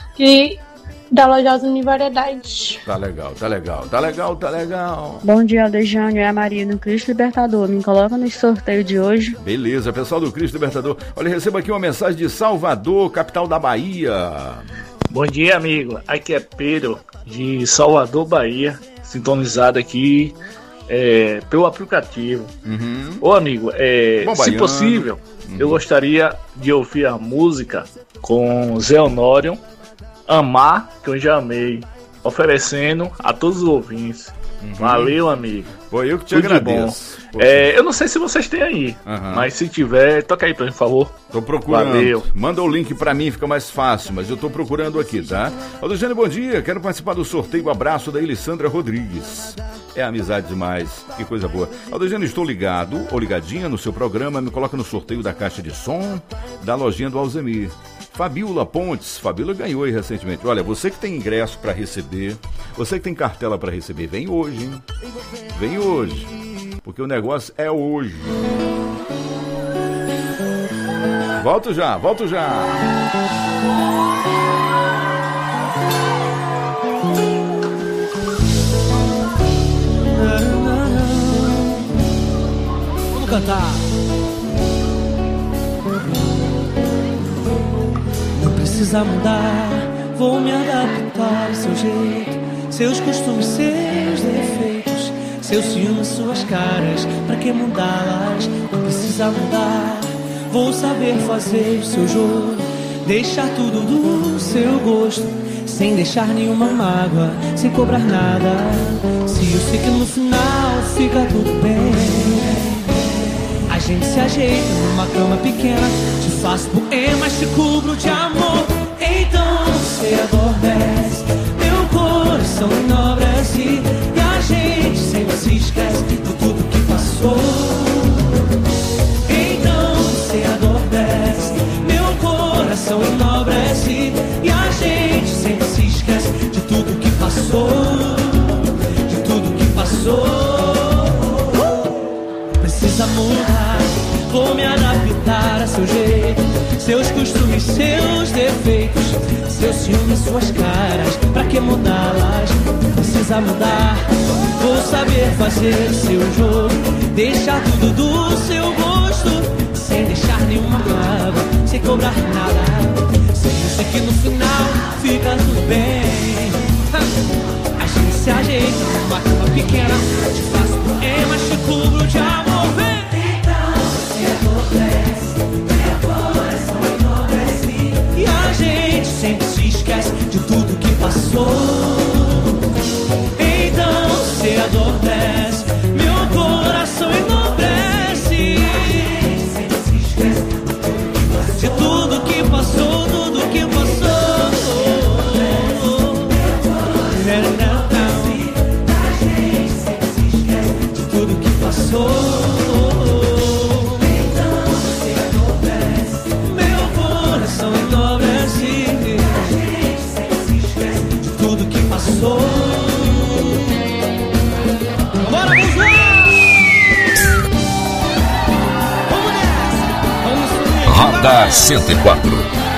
E da loja Alzemir Variedades.
Tá legal, tá legal, tá legal, tá legal.
Bom dia, Aldejane, é a Maria do Cristo Libertador. Me coloca no sorteio de hoje.
Beleza, pessoal do Cristo Libertador. Olha, receba aqui uma mensagem de Salvador, capital da Bahia.
Bom dia, amigo. Aqui é Pedro, de Salvador, Bahia, sintonizado aqui é, pelo aplicativo.
Uhum.
Ô, amigo, é,
Bom,
se
baiano.
possível, uhum. eu gostaria de ouvir a música com Zé Honório, Amar, que eu já amei, oferecendo a todos os ouvintes. Uhum. Valeu, amigo.
Pô, eu que te
Tudo
agradeço.
É, eu não sei se vocês têm aí,
Uhum.
mas se tiver, toca aí pra mim, por favor.
Tô procurando.
Valeu.
Manda o link pra mim, fica mais fácil, mas eu tô procurando aqui, tá? Aldejane, bom dia. Quero participar do sorteio. Abraço da Elissandra Rodrigues. É amizade demais. Que coisa boa. Aldejane, estou ligado ou ligadinha no seu programa. Me coloca no sorteio da caixa de som da lojinha do Alzemir. Fabiola Pontes. Fabiola ganhou aí recentemente. Olha, você que tem ingresso pra receber, você que tem cartela pra receber, vem hoje, hein? Vem hoje. Porque o negócio é hoje. Volto já, volto já.
Vamos cantar. Não precisa mudar, vou me adaptar ao seu jeito, seus costumes, seus defeitos, seus ciúmes, suas caras, pra que mudá-las? Não precisa mudar, vou saber fazer o seu jogo, deixar tudo do seu gosto, sem deixar nenhuma mágoa, sem cobrar nada. Se eu sei que no final fica tudo bem, a gente se ajeita numa cama pequena, te faço poemas, te cubro de amor. Então você adormece, meu coração enobrece, e a gente sempre se esquece de tudo que passou. Então você adormece, meu coração enobrece, e a gente sempre se esquece de tudo que passou, de tudo que passou. Precisa mudar, vou me adaptar a seu jeito, seus costumes, seus defeitos, seus ciúmes, suas caras, pra que mudá-las? Precisa mudar, vou saber fazer o seu jogo, deixar tudo do seu gosto, sem deixar nenhuma mágoa, sem cobrar nada. Sei, eu sei que no final fica tudo bem, a gente se ajeita numa cama pequena, te faço poemas, te cubro de amor. Vem! Então você adormece, meu coração enobrece, e a gente sempre se esquece de tudo que passou. Então você adormece, meu coração enobrece, e a gente sempre se esquece de tudo que passou, tudo que passou. A gente sempre se esquece de tudo que passou. Bora, vamos lá! Vamos nessa! Vamos subir!
Radar cento e quatro.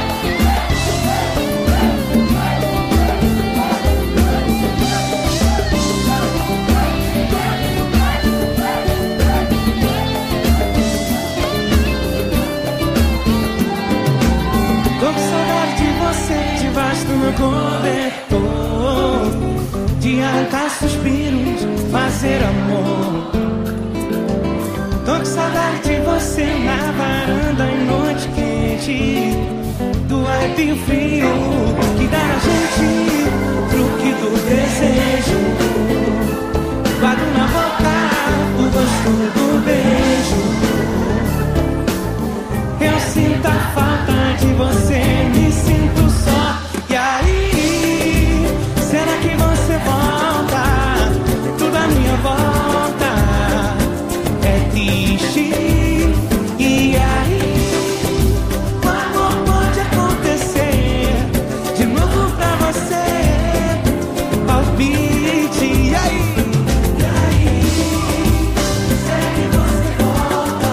Tô com saudade de você debaixo do meu cobertor, de arrancar suspiros, fazer amor. Tô com saudade de você na varanda em noite quente, do arrepio frio que dá a gente, truque do desejo, guardo na boca o gosto do beijo. Eu sinto a falta de você, me sinto só. E aí, será que você volta? Tudo à minha volta é triste. E aí, o amor pode acontecer de novo pra você. Palpite. E aí, e aí, será que você volta?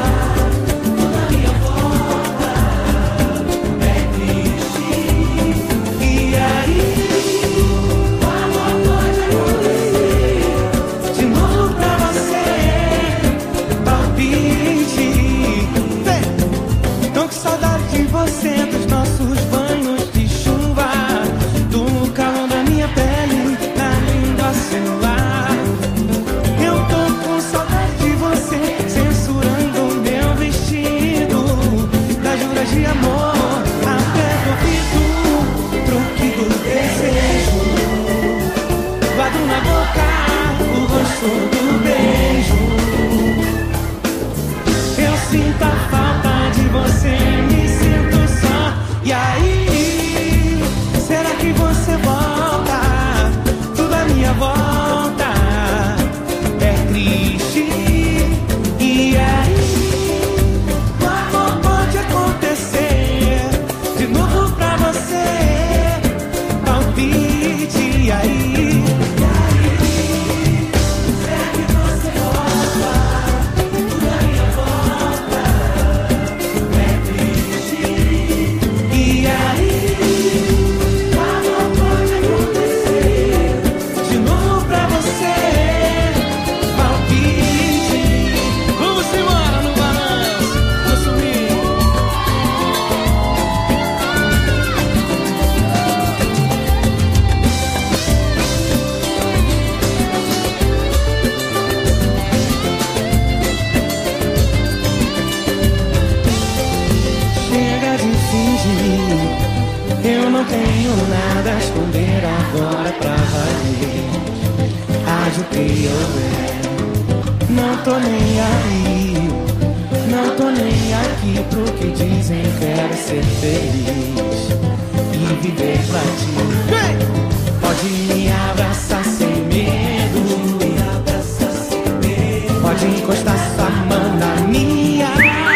agora pra valer. Ajo que eu é, não tô nem aí, não tô nem aqui pro que dizem. Quero ser feliz e viver pra ti. Pode me abraçar sem medo, me abraçar sem medo. Pode encostar sua mão na minha.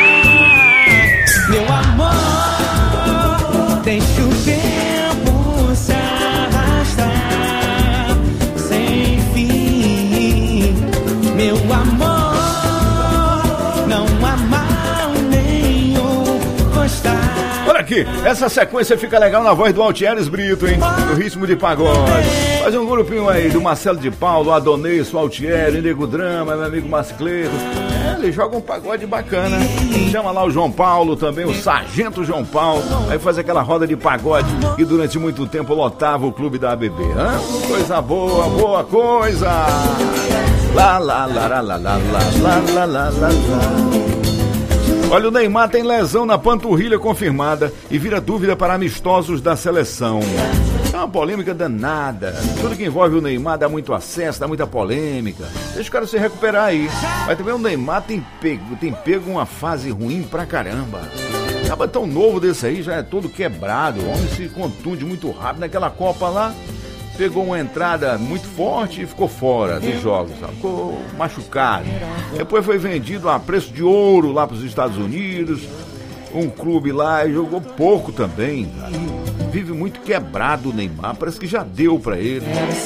Meu amor, deixa o tempo se arrastar sem fim. Meu amor, não amar nem o gostar.
Olha aqui, essa sequência fica legal na voz do Altieres Brito, hein? No ritmo de pagode. Faz um grupinho aí do Marcelo de Paulo, Adonês, o Altieri, Nego Drama, meu amigo Mascleto. É, ele joga um pagode bacana. Chama lá o João Paulo também, o Sargento João Paulo. Aí faz aquela roda de pagode que durante muito tempo lotava o clube da A B B. Hã? Coisa boa, boa coisa. Lá, lá, lá, lá, lá, lá, lá, lá, lá, lá, lá. Olha, o Neymar tem lesão na panturrilha confirmada e vira dúvida para amistosos da seleção. É uma polêmica danada. Tudo que envolve o Neymar dá muito acesso, dá muita polêmica. Deixa o cara se recuperar aí. Mas também o Neymar tem pego, tem pego uma fase ruim pra caramba. Acaba tão novo desse aí, já é todo quebrado. O homem se contunde muito rápido. Naquela Copa lá, pegou uma entrada muito forte e ficou fora dos jogos, sabe? Ficou machucado. Depois foi vendido a preço de ouro lá para os Estados Unidos. Um clube lá e jogou pouco também, cara. Vive muito quebrado o Neymar, parece que já deu para ele.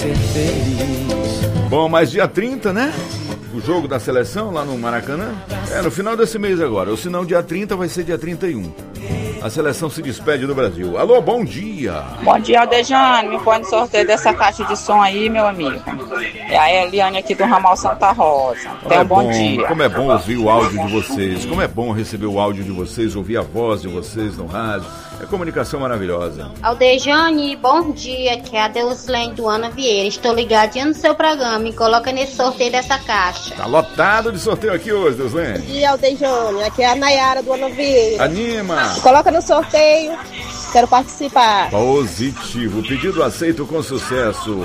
Bom, mas dia trinta, né? O jogo da seleção lá no Maracanã. É, no final desse mês agora. Ou se não, dia trinta vai ser dia trinta e um. A seleção se despede do Brasil. Alô, bom dia.
Bom dia, Aldejane. Me põe no sorteio dessa caixa de som aí, meu amigo. É a Eliane aqui do Ramal Santa Rosa. Até um bom, bom dia.
Como é bom ouvir o áudio de vocês. Como é bom receber o áudio de vocês, ouvir a voz de vocês no rádio. É comunicação maravilhosa.
Aldejane, bom dia. Que é a Deuslene do Ana Vieira. Estou ligadinha no seu programa. Me coloca nesse sorteio dessa caixa.
Tá lotado de sorteio aqui hoje, Deuslene.
Bom dia, Aldejane. Aqui é a Nayara do Ana Vieira.
Anima.
Coloca no sorteio. Quero participar.
Positivo. Pedido aceito com sucesso.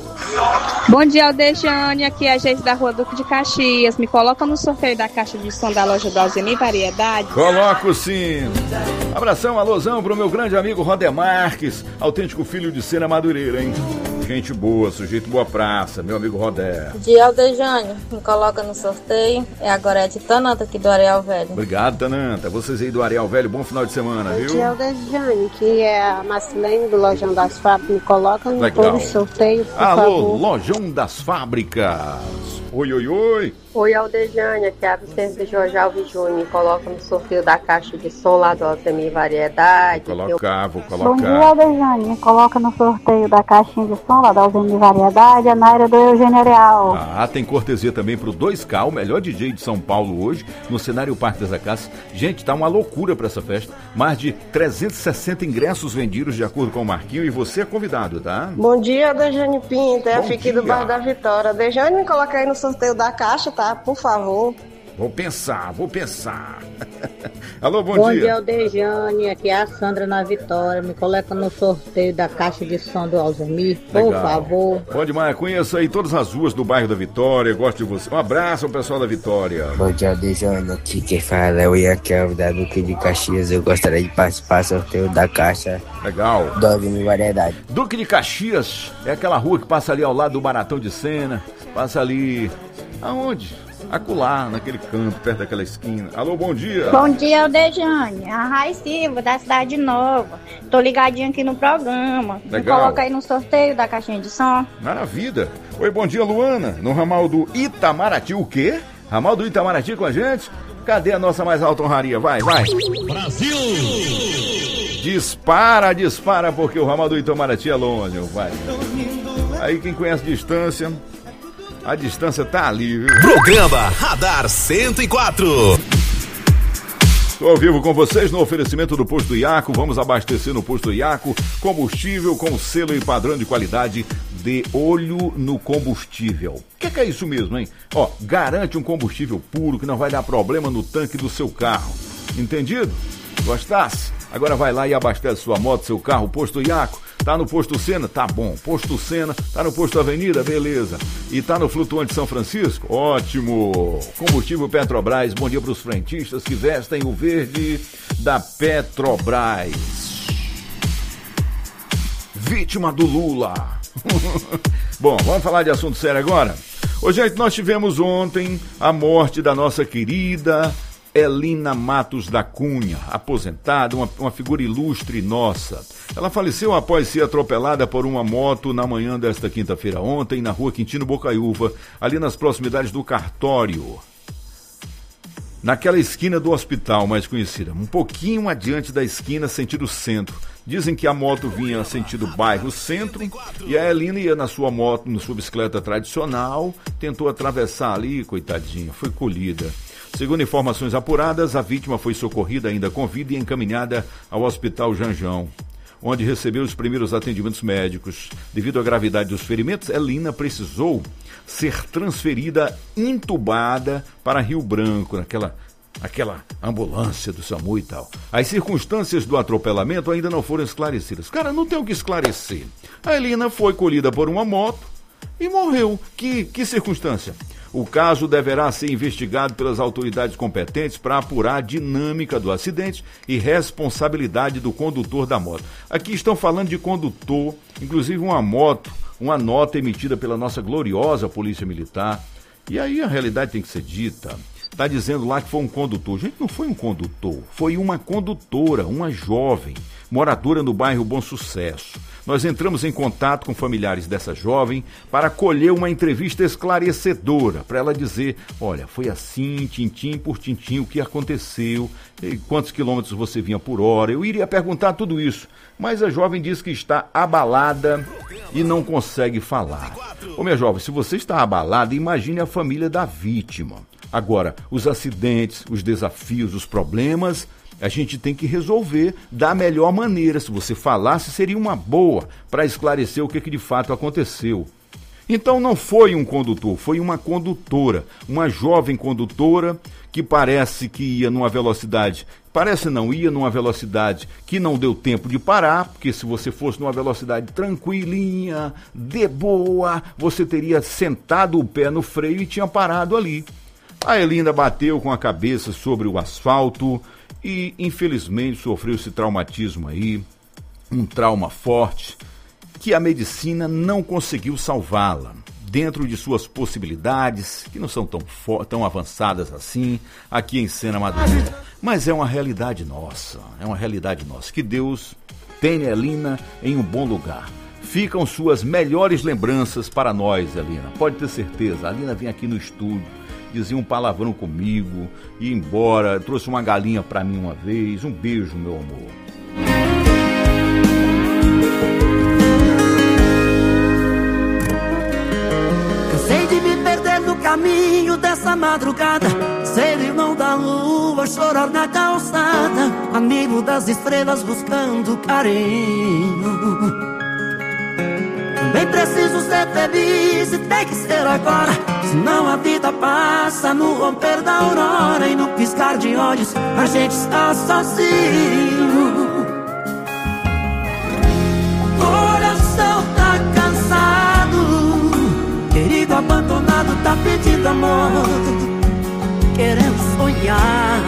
Bom dia, Aldejane. Aqui é a gente da Rua Duque de Caxias. Me coloca no sorteio da caixa de som da loja do Alzeni Variedade.
Coloco sim. Abração, alôzão pro meu grande amigo Roder Marques, autêntico filho de Sena Madureira, hein? Gente boa, sujeito boa praça, meu amigo Roder.
Bom dia, Aldejane. Me coloca no sorteio. É agora é de Tananta aqui do Areal Velho.
Obrigado, Tananta. Vocês aí do Areal Velho, bom final de semana,
Bom
viu?
dia, Aldejane. Que é a Marcelene do Lojão das Fábricas. Me coloca no
Legal.
sorteio, por
Alô,
favor.
Lojão das Fábricas. Oi, oi, oi.
Oi, Aldejane, aqui é a Vicente Jorge Alves Júnior. Me coloca no sorteio da caixa de som lá do Alzeni Variedade.
Vou colocar, vou
Bom
colocar.
dia, Aldejane. Me coloca no sorteio da caixinha de som lá da Alzeni Variedade, a Naira do Eugênio Areal.
Ah, tem cortesia também pro dois K, o melhor D J de São Paulo hoje, no cenário Parque das Acácias. Gente, tá uma loucura pra essa festa. Mais de trezentos e sessenta ingressos vendidos de acordo com o Marquinho e você é convidado, tá?
Bom dia, Aldejane Pinto. É a
Bom
Fique do
dia.
Bairro da Vitória. Aldejane, me coloca aí no sorteio da caixa, tá? Por favor.
Vou pensar, vou pensar. Alô, bom,
Bom
dia.
dia, Aldejane. Aqui é a Sandra na Vitória. Me coloca no sorteio da caixa de som do Alzemir, por
Legal.
favor.
Bom demais, conheço aí todas as ruas do bairro da Vitória, gosto de você. Um abraço ao pessoal da Vitória.
Bom dia, Aldejane. Aqui quem fala é o Ian Kelvin da Duque de Caxias. Eu gostaria de participar do sorteio da caixa.
Legal.
Do Alzeni Variedade.
Duque de Caxias é aquela rua que passa ali ao lado do Baratão de Sena. Passa ali. Aonde? Acolá, naquele canto, perto daquela esquina. Alô, bom dia.
Bom dia, Aldejane. A Rai Silva, da Cidade Nova. Tô ligadinho aqui no programa. Me
Legal.
coloca aí no sorteio da caixinha de som.
Maravilha. Oi, bom dia, Luana. No ramal do Itamaraty, o quê? Ramal do Itamaraty com a gente? Cadê a nossa mais alta honraria? Vai, vai.
Brasil!
Dispara, dispara, porque o ramal do Itamaraty é longe, vai. Aí quem conhece distância, a distância tá ali, viu?
Programa Radar cento e quatro.
Estou ao vivo com vocês no oferecimento do Posto Iaco. Vamos abastecer no Posto Iaco combustível com selo e padrão de qualidade de olho no combustível. O que, que é isso mesmo, hein? Ó, garante um combustível puro que não vai dar problema no tanque do seu carro. Entendido? Gostasse? Agora vai lá e abastece sua moto, seu carro, Posto Iaco. Tá no Posto Sena? Tá bom. Posto Sena, tá no Posto Avenida? Beleza. E tá no Flutuante São Francisco? Ótimo. Combustível Petrobras, bom dia para os frentistas que vestem o verde da Petrobras. Vítima do Lula. Bom, vamos falar de assunto sério agora? Ô, gente, nós tivemos ontem a morte da nossa querida Elina Matos da Cunha, aposentada, uma, uma figura ilustre nossa. Ela faleceu após ser atropelada por uma moto na manhã desta quinta-feira ontem, na rua Quintino Bocaiúva, ali nas proximidades do cartório. Naquela esquina do hospital mais conhecida, um pouquinho adiante da esquina, sentido centro. Dizem que a moto vinha sentido bairro centro e a Elina ia na sua moto, na sua bicicleta tradicional, tentou atravessar ali, coitadinha, foi colhida. Segundo informações apuradas, a vítima foi socorrida ainda com vida e encaminhada ao Hospital Janjão, onde recebeu os primeiros atendimentos médicos. Devido à gravidade dos ferimentos, Elina precisou ser transferida, intubada para Rio Branco, naquela aquela ambulância do SAMU e tal. As circunstâncias do atropelamento ainda não foram esclarecidas. Cara, não tem o que esclarecer. A Elina foi colhida por uma moto e morreu. Que, que circunstância? O caso deverá ser investigado pelas autoridades competentes para apurar a dinâmica do acidente e responsabilidade do condutor da moto. Aqui estão falando de condutor, inclusive uma moto, uma nota emitida pela nossa gloriosa Polícia Militar. E aí a realidade tem que ser dita. Está dizendo lá que foi um condutor. Gente, não foi um condutor, foi uma condutora, uma jovem, moradora no bairro Bom Sucesso. Nós entramos em contato com familiares dessa jovem para colher uma entrevista esclarecedora, para ela dizer, olha, foi assim, tintim por tintim, o que aconteceu, quantos quilômetros você vinha por hora. Eu iria perguntar tudo isso, mas a jovem diz que está abalada e não consegue falar. Ô, minha jovem, se você está abalada, imagine a família da vítima. Agora, os acidentes, os desafios, os problemas, a gente tem que resolver da melhor maneira. Se você falasse, seria uma boa para esclarecer o que, que de fato aconteceu. Então não foi um condutor, foi uma condutora, uma jovem condutora que parece que ia numa velocidade, parece não, ia numa velocidade que não deu tempo de parar, porque se você fosse numa velocidade tranquilinha, de boa, você teria sentado o pé no freio e tinha parado ali. A Elina bateu com a cabeça sobre o asfalto e, infelizmente, sofreu esse traumatismo aí, um trauma forte, que a medicina não conseguiu salvá-la. Dentro de suas possibilidades, que não são tão, tão avançadas assim, aqui em Sena Madureira. Mas é uma realidade nossa, é uma realidade nossa. Que Deus tenha a Elina em um bom lugar. Ficam suas melhores lembranças para nós, Elina. Pode ter certeza, a Elina vem aqui no estúdio, dizia um palavrão comigo, ia embora, trouxe uma galinha pra mim uma vez. Um beijo, meu amor.
Cansei de me perder no caminho dessa madrugada, ser irmão da lua, chorar na calçada, amigo das estrelas buscando carinho. Também preciso ser feliz e tem que ser agora, senão a vida passa no romper da aurora e no piscar de olhos a gente está sozinho. Coração tá cansado, querido abandonado tá pedindo amor, querendo sonhar.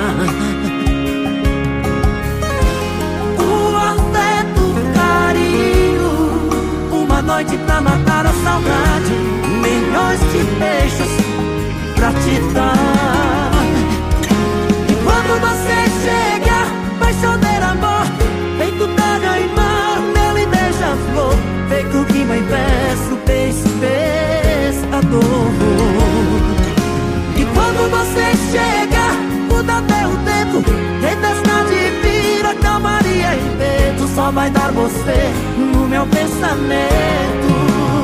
O afeto, o carinho, uma noite pra matar a saudade, milhões de beijos pra te dar. E quando você chega, vai chover amor, feito terra e mar, mel e beija-flor, feito rima em verso, beijo, pescador. E quando você chega, muda até o tempo, tempestade vira calmaria e vento, só vai dar você no meu pensamento.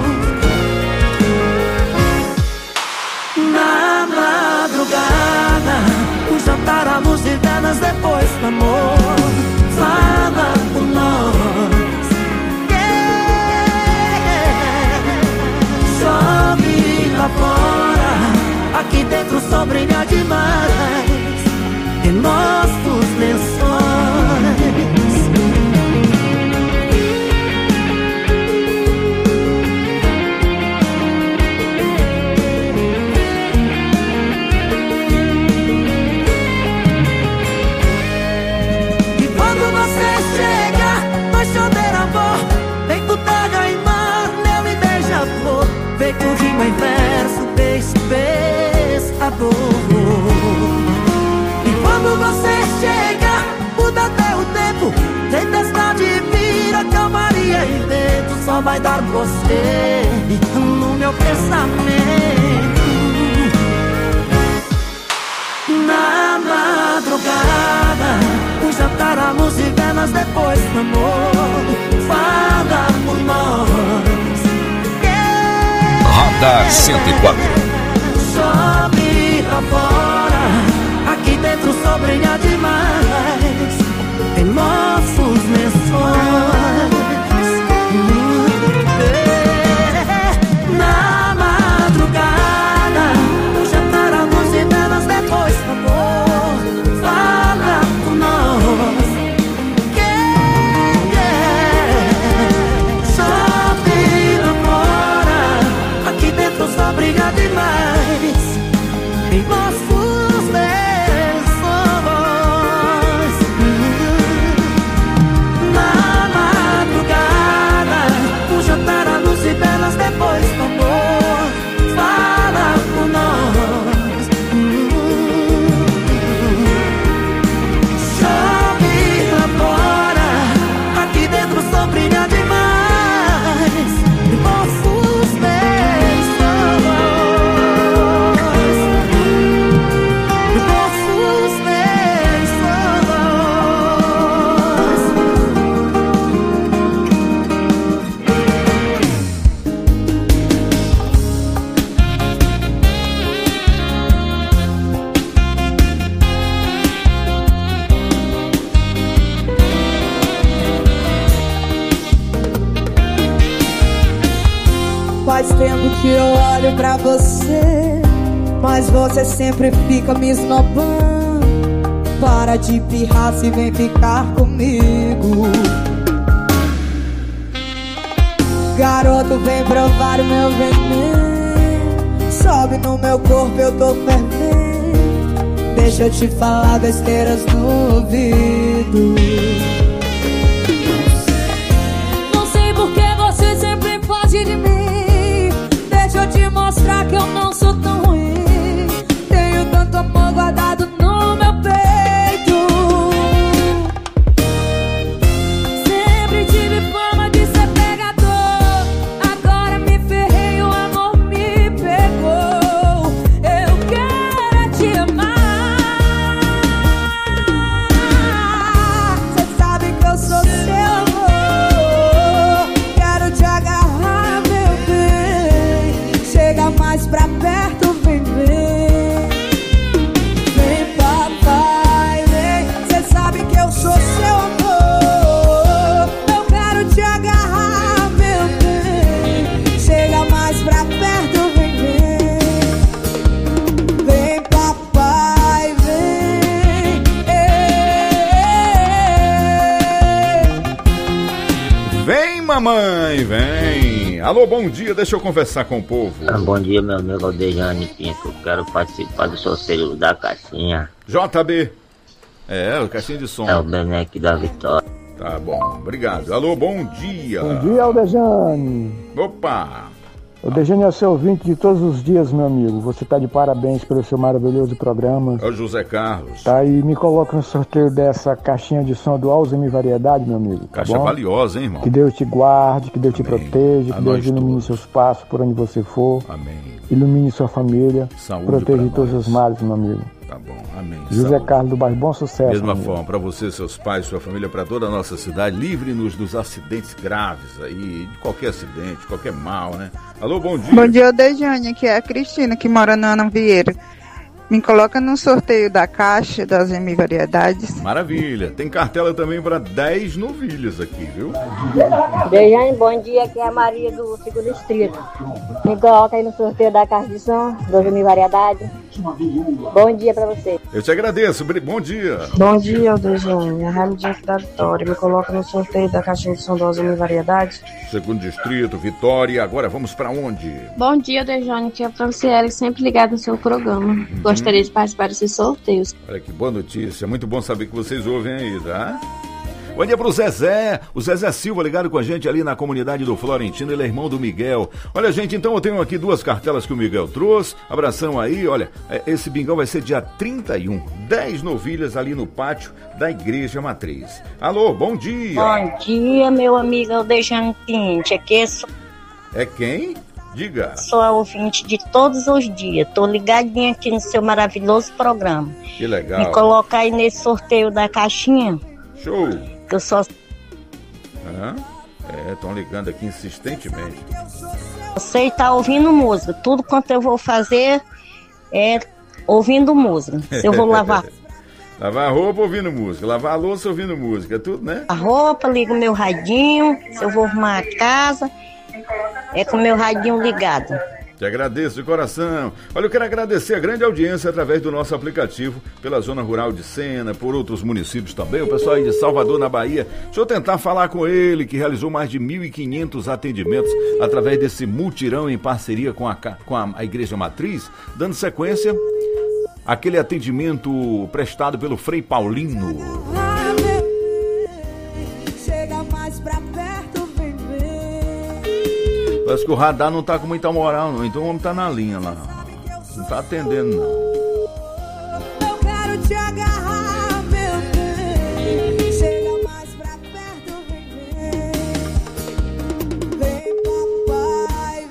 Na madrugada, o jantar, a luz de velas depois do amor, fala por nós. Yeah. Chove lá fora, aqui dentro o sol brilha demais em nossos lençóis. só vai dar você no meu pensamento. Na madrugada, um jantar à luz e velas depois do amor. Fala por nós.
Radar cento e quatro.
Chove lá fora, aqui dentro só brilha demais em nossos lençóis. Na madrugada, um jantar à luz e velas depois do amor. Fala por nós. Yeah, yeah. Chove lá fora, aqui dentro só brilha demais em nossos lençóis. Na madrugada, um jantar à luz e velas depois do amor. Fala por nós. Chove lá fora, aqui dentro só brilha demais em nossos lençóis.
Faz tempo que eu olho pra você, mas você sempre fica me esnobando. Para de pirraça e vem ficar comigo. Garoto, vem provar o meu veneno. Sobe no meu corpo, eu tô fervendo. Deixa eu te falar besteiras no ouvido. Não sei por que você sempre foge de mim. Deixa eu te mostrar que eu não sou tão ruim. Tenho tanto amor guardado no meu peito. Sempre tive fama de ser pegador. Agora me ferrei, o amor me pegou. Eu quero te amar. Cê sabe que eu sou seu amor. Quero te agarrar, meu bem. Chega mais pra perto, vem, vem. Vem, papai, vem. Cê sabe que eu sou seu amor. Eu quero te agarrar, meu bem. Chega mais pra perto, vem, vem. Vem, papai, vem.
Vem, mamãe, vem. Alô, bom dia, deixa eu conversar com o povo.
Ah, bom dia, meu amigo Aldejane Pinto. Eu quero participar do sorteio da caixinha.
J B. É, o caixinha de som.
É o Beneque da Vitória.
Tá bom, obrigado. Alô, bom dia.
Bom dia, Aldejane.
Opa.
Aldejane é seu ouvinte de todos os dias, meu amigo. Você tá de parabéns pelo seu maravilhoso programa.
É o José Carlos.
Tá, e me coloca no sorteio dessa caixinha de som do Alzheimer Variedade, meu amigo. Tá
Caixa
bom?
valiosa, hein, irmão?
Que Deus te guarde, que Deus te proteja,
A
que Deus
nós
ilumine
todos.
seus passos por onde você for.
Amém.
Ilumine sua família.
Saúde
proteja de
pra
todos
nós.
os males, meu amigo.
Tá bom, amém.
José
Saúde.
Carlos do bairro Bom Sucesso.
Mesma
amigo.
forma, para você, seus pais, sua família, para toda a nossa cidade, livre-nos dos acidentes graves aí, de qualquer acidente, qualquer mal, né? Alô, bom dia.
Bom dia, Aldejane, aqui é a Cristina, que mora na Ana Vieira. Me coloca no sorteio da Caixa das M Variedades.
Maravilha. Tem cartela também para dez novilhas aqui, viu?
Aldejane, bom dia, aqui é a Maria do segundo Distrito. Me coloca aí no sorteio da Caixa de Som, das M Variedades. Bom dia pra você.
Eu te agradeço. Bri- Bom dia.
Bom dia, Aldejane. A Ramidinha aqui da Vitória. Me coloca no sorteio da caixinha de som da M Variedades.
Segundo Distrito, Vitória. Agora vamos para onde?
Bom dia, Aldejane. Aqui é a Franciele, sempre ligada no seu programa. Gostaria de participar desses sorteios.
Olha que boa notícia. Muito bom saber que vocês ouvem aí, tá? Bom dia pro Zezé, o Zezé Silva ligado com a gente ali na comunidade do Florentino, ele é irmão do Miguel. Olha, gente, então eu tenho aqui duas cartelas que o Miguel trouxe, abração aí, olha, esse bingão vai ser dia trinta e um, dez novilhas ali no pátio da Igreja Matriz. Alô, bom dia.
Bom dia, meu amigo Aldejano Pinto, aqui sou...
É quem? Diga.
Sou a ouvinte de todos os dias, tô ligadinha aqui no seu maravilhoso programa.
Que legal.
Me colocar aí nesse sorteio da caixinha.
Show.
Que eu só...
Ah, é, estão ligando aqui insistentemente.
Você tá ouvindo música, tudo quanto eu vou fazer é ouvindo música. Se eu vou lavar...
Lavar a roupa ouvindo música, lavar a louça ouvindo música, tudo, né?
A roupa, ligo meu radinho, se eu vou arrumar a casa, é com meu radinho ligado.
Te agradeço de coração. Olha, eu quero agradecer a grande audiência através do nosso aplicativo, pela zona rural de Sena, por outros municípios também, o pessoal aí de Salvador, na Bahia. Deixa eu tentar falar com ele, que realizou mais de mil e quinhentos atendimentos através desse mutirão em parceria com a, com a, a Igreja Matriz, dando sequência àquele atendimento prestado pelo Frei Paulino.
Chega mais pra perto, vem ver.
Parece que o radar não tá com muita moral, não. Então o homem tá na linha lá. Não tá atendendo, não.
Eu quero te agarrar, meu bem. Chega mais pra perto, vem ver. Vem, papai,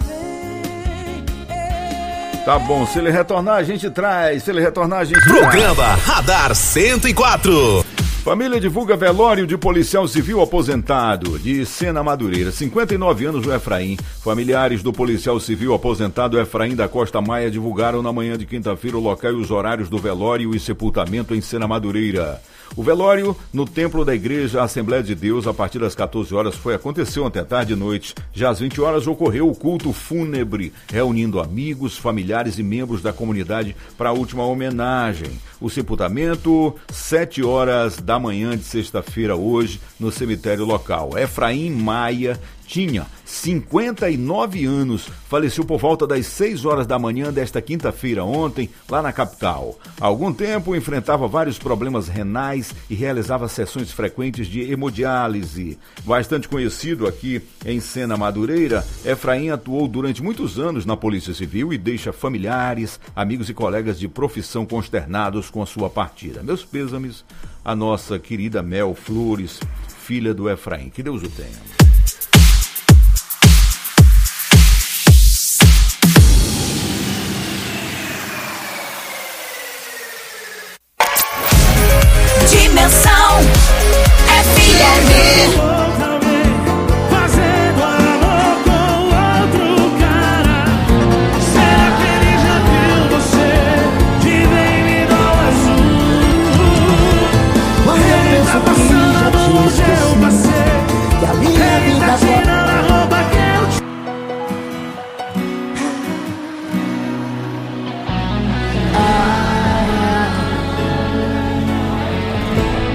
vem.
Tá bom, se ele retornar a gente traz. Se ele retornar a gente
Programa
traz.
Radar cento e quatro.
Família divulga velório de policial civil aposentado de Sena Madureira, cinquenta e nove anos o Efraim. Familiares do policial civil aposentado Efraim da Costa Maia divulgaram na manhã de quinta-feira o local e os horários do velório e sepultamento em Sena Madureira. O velório no templo da igreja Assembleia de Deus, a partir das quatorze horas, foi aconteceu ontem à tarde e noite. Já às vinte horas ocorreu o culto fúnebre, reunindo amigos, familiares e membros da comunidade para a última homenagem. O sepultamento, sete horas da manhã de sexta-feira hoje, no cemitério local. Efraim Maia tinha cinquenta e nove anos, faleceu por volta das seis horas da manhã desta quinta-feira, ontem, lá na capital. Há algum tempo enfrentava vários problemas renais e realizava sessões frequentes de hemodiálise. Bastante conhecido aqui em Sena Madureira, Efraim atuou durante muitos anos na Polícia Civil e deixa familiares, amigos e colegas de profissão consternados com a sua partida. Meus pêsames à nossa querida Mel Flores, filha do Efraim. Que Deus o tenha.
Dimensão F M.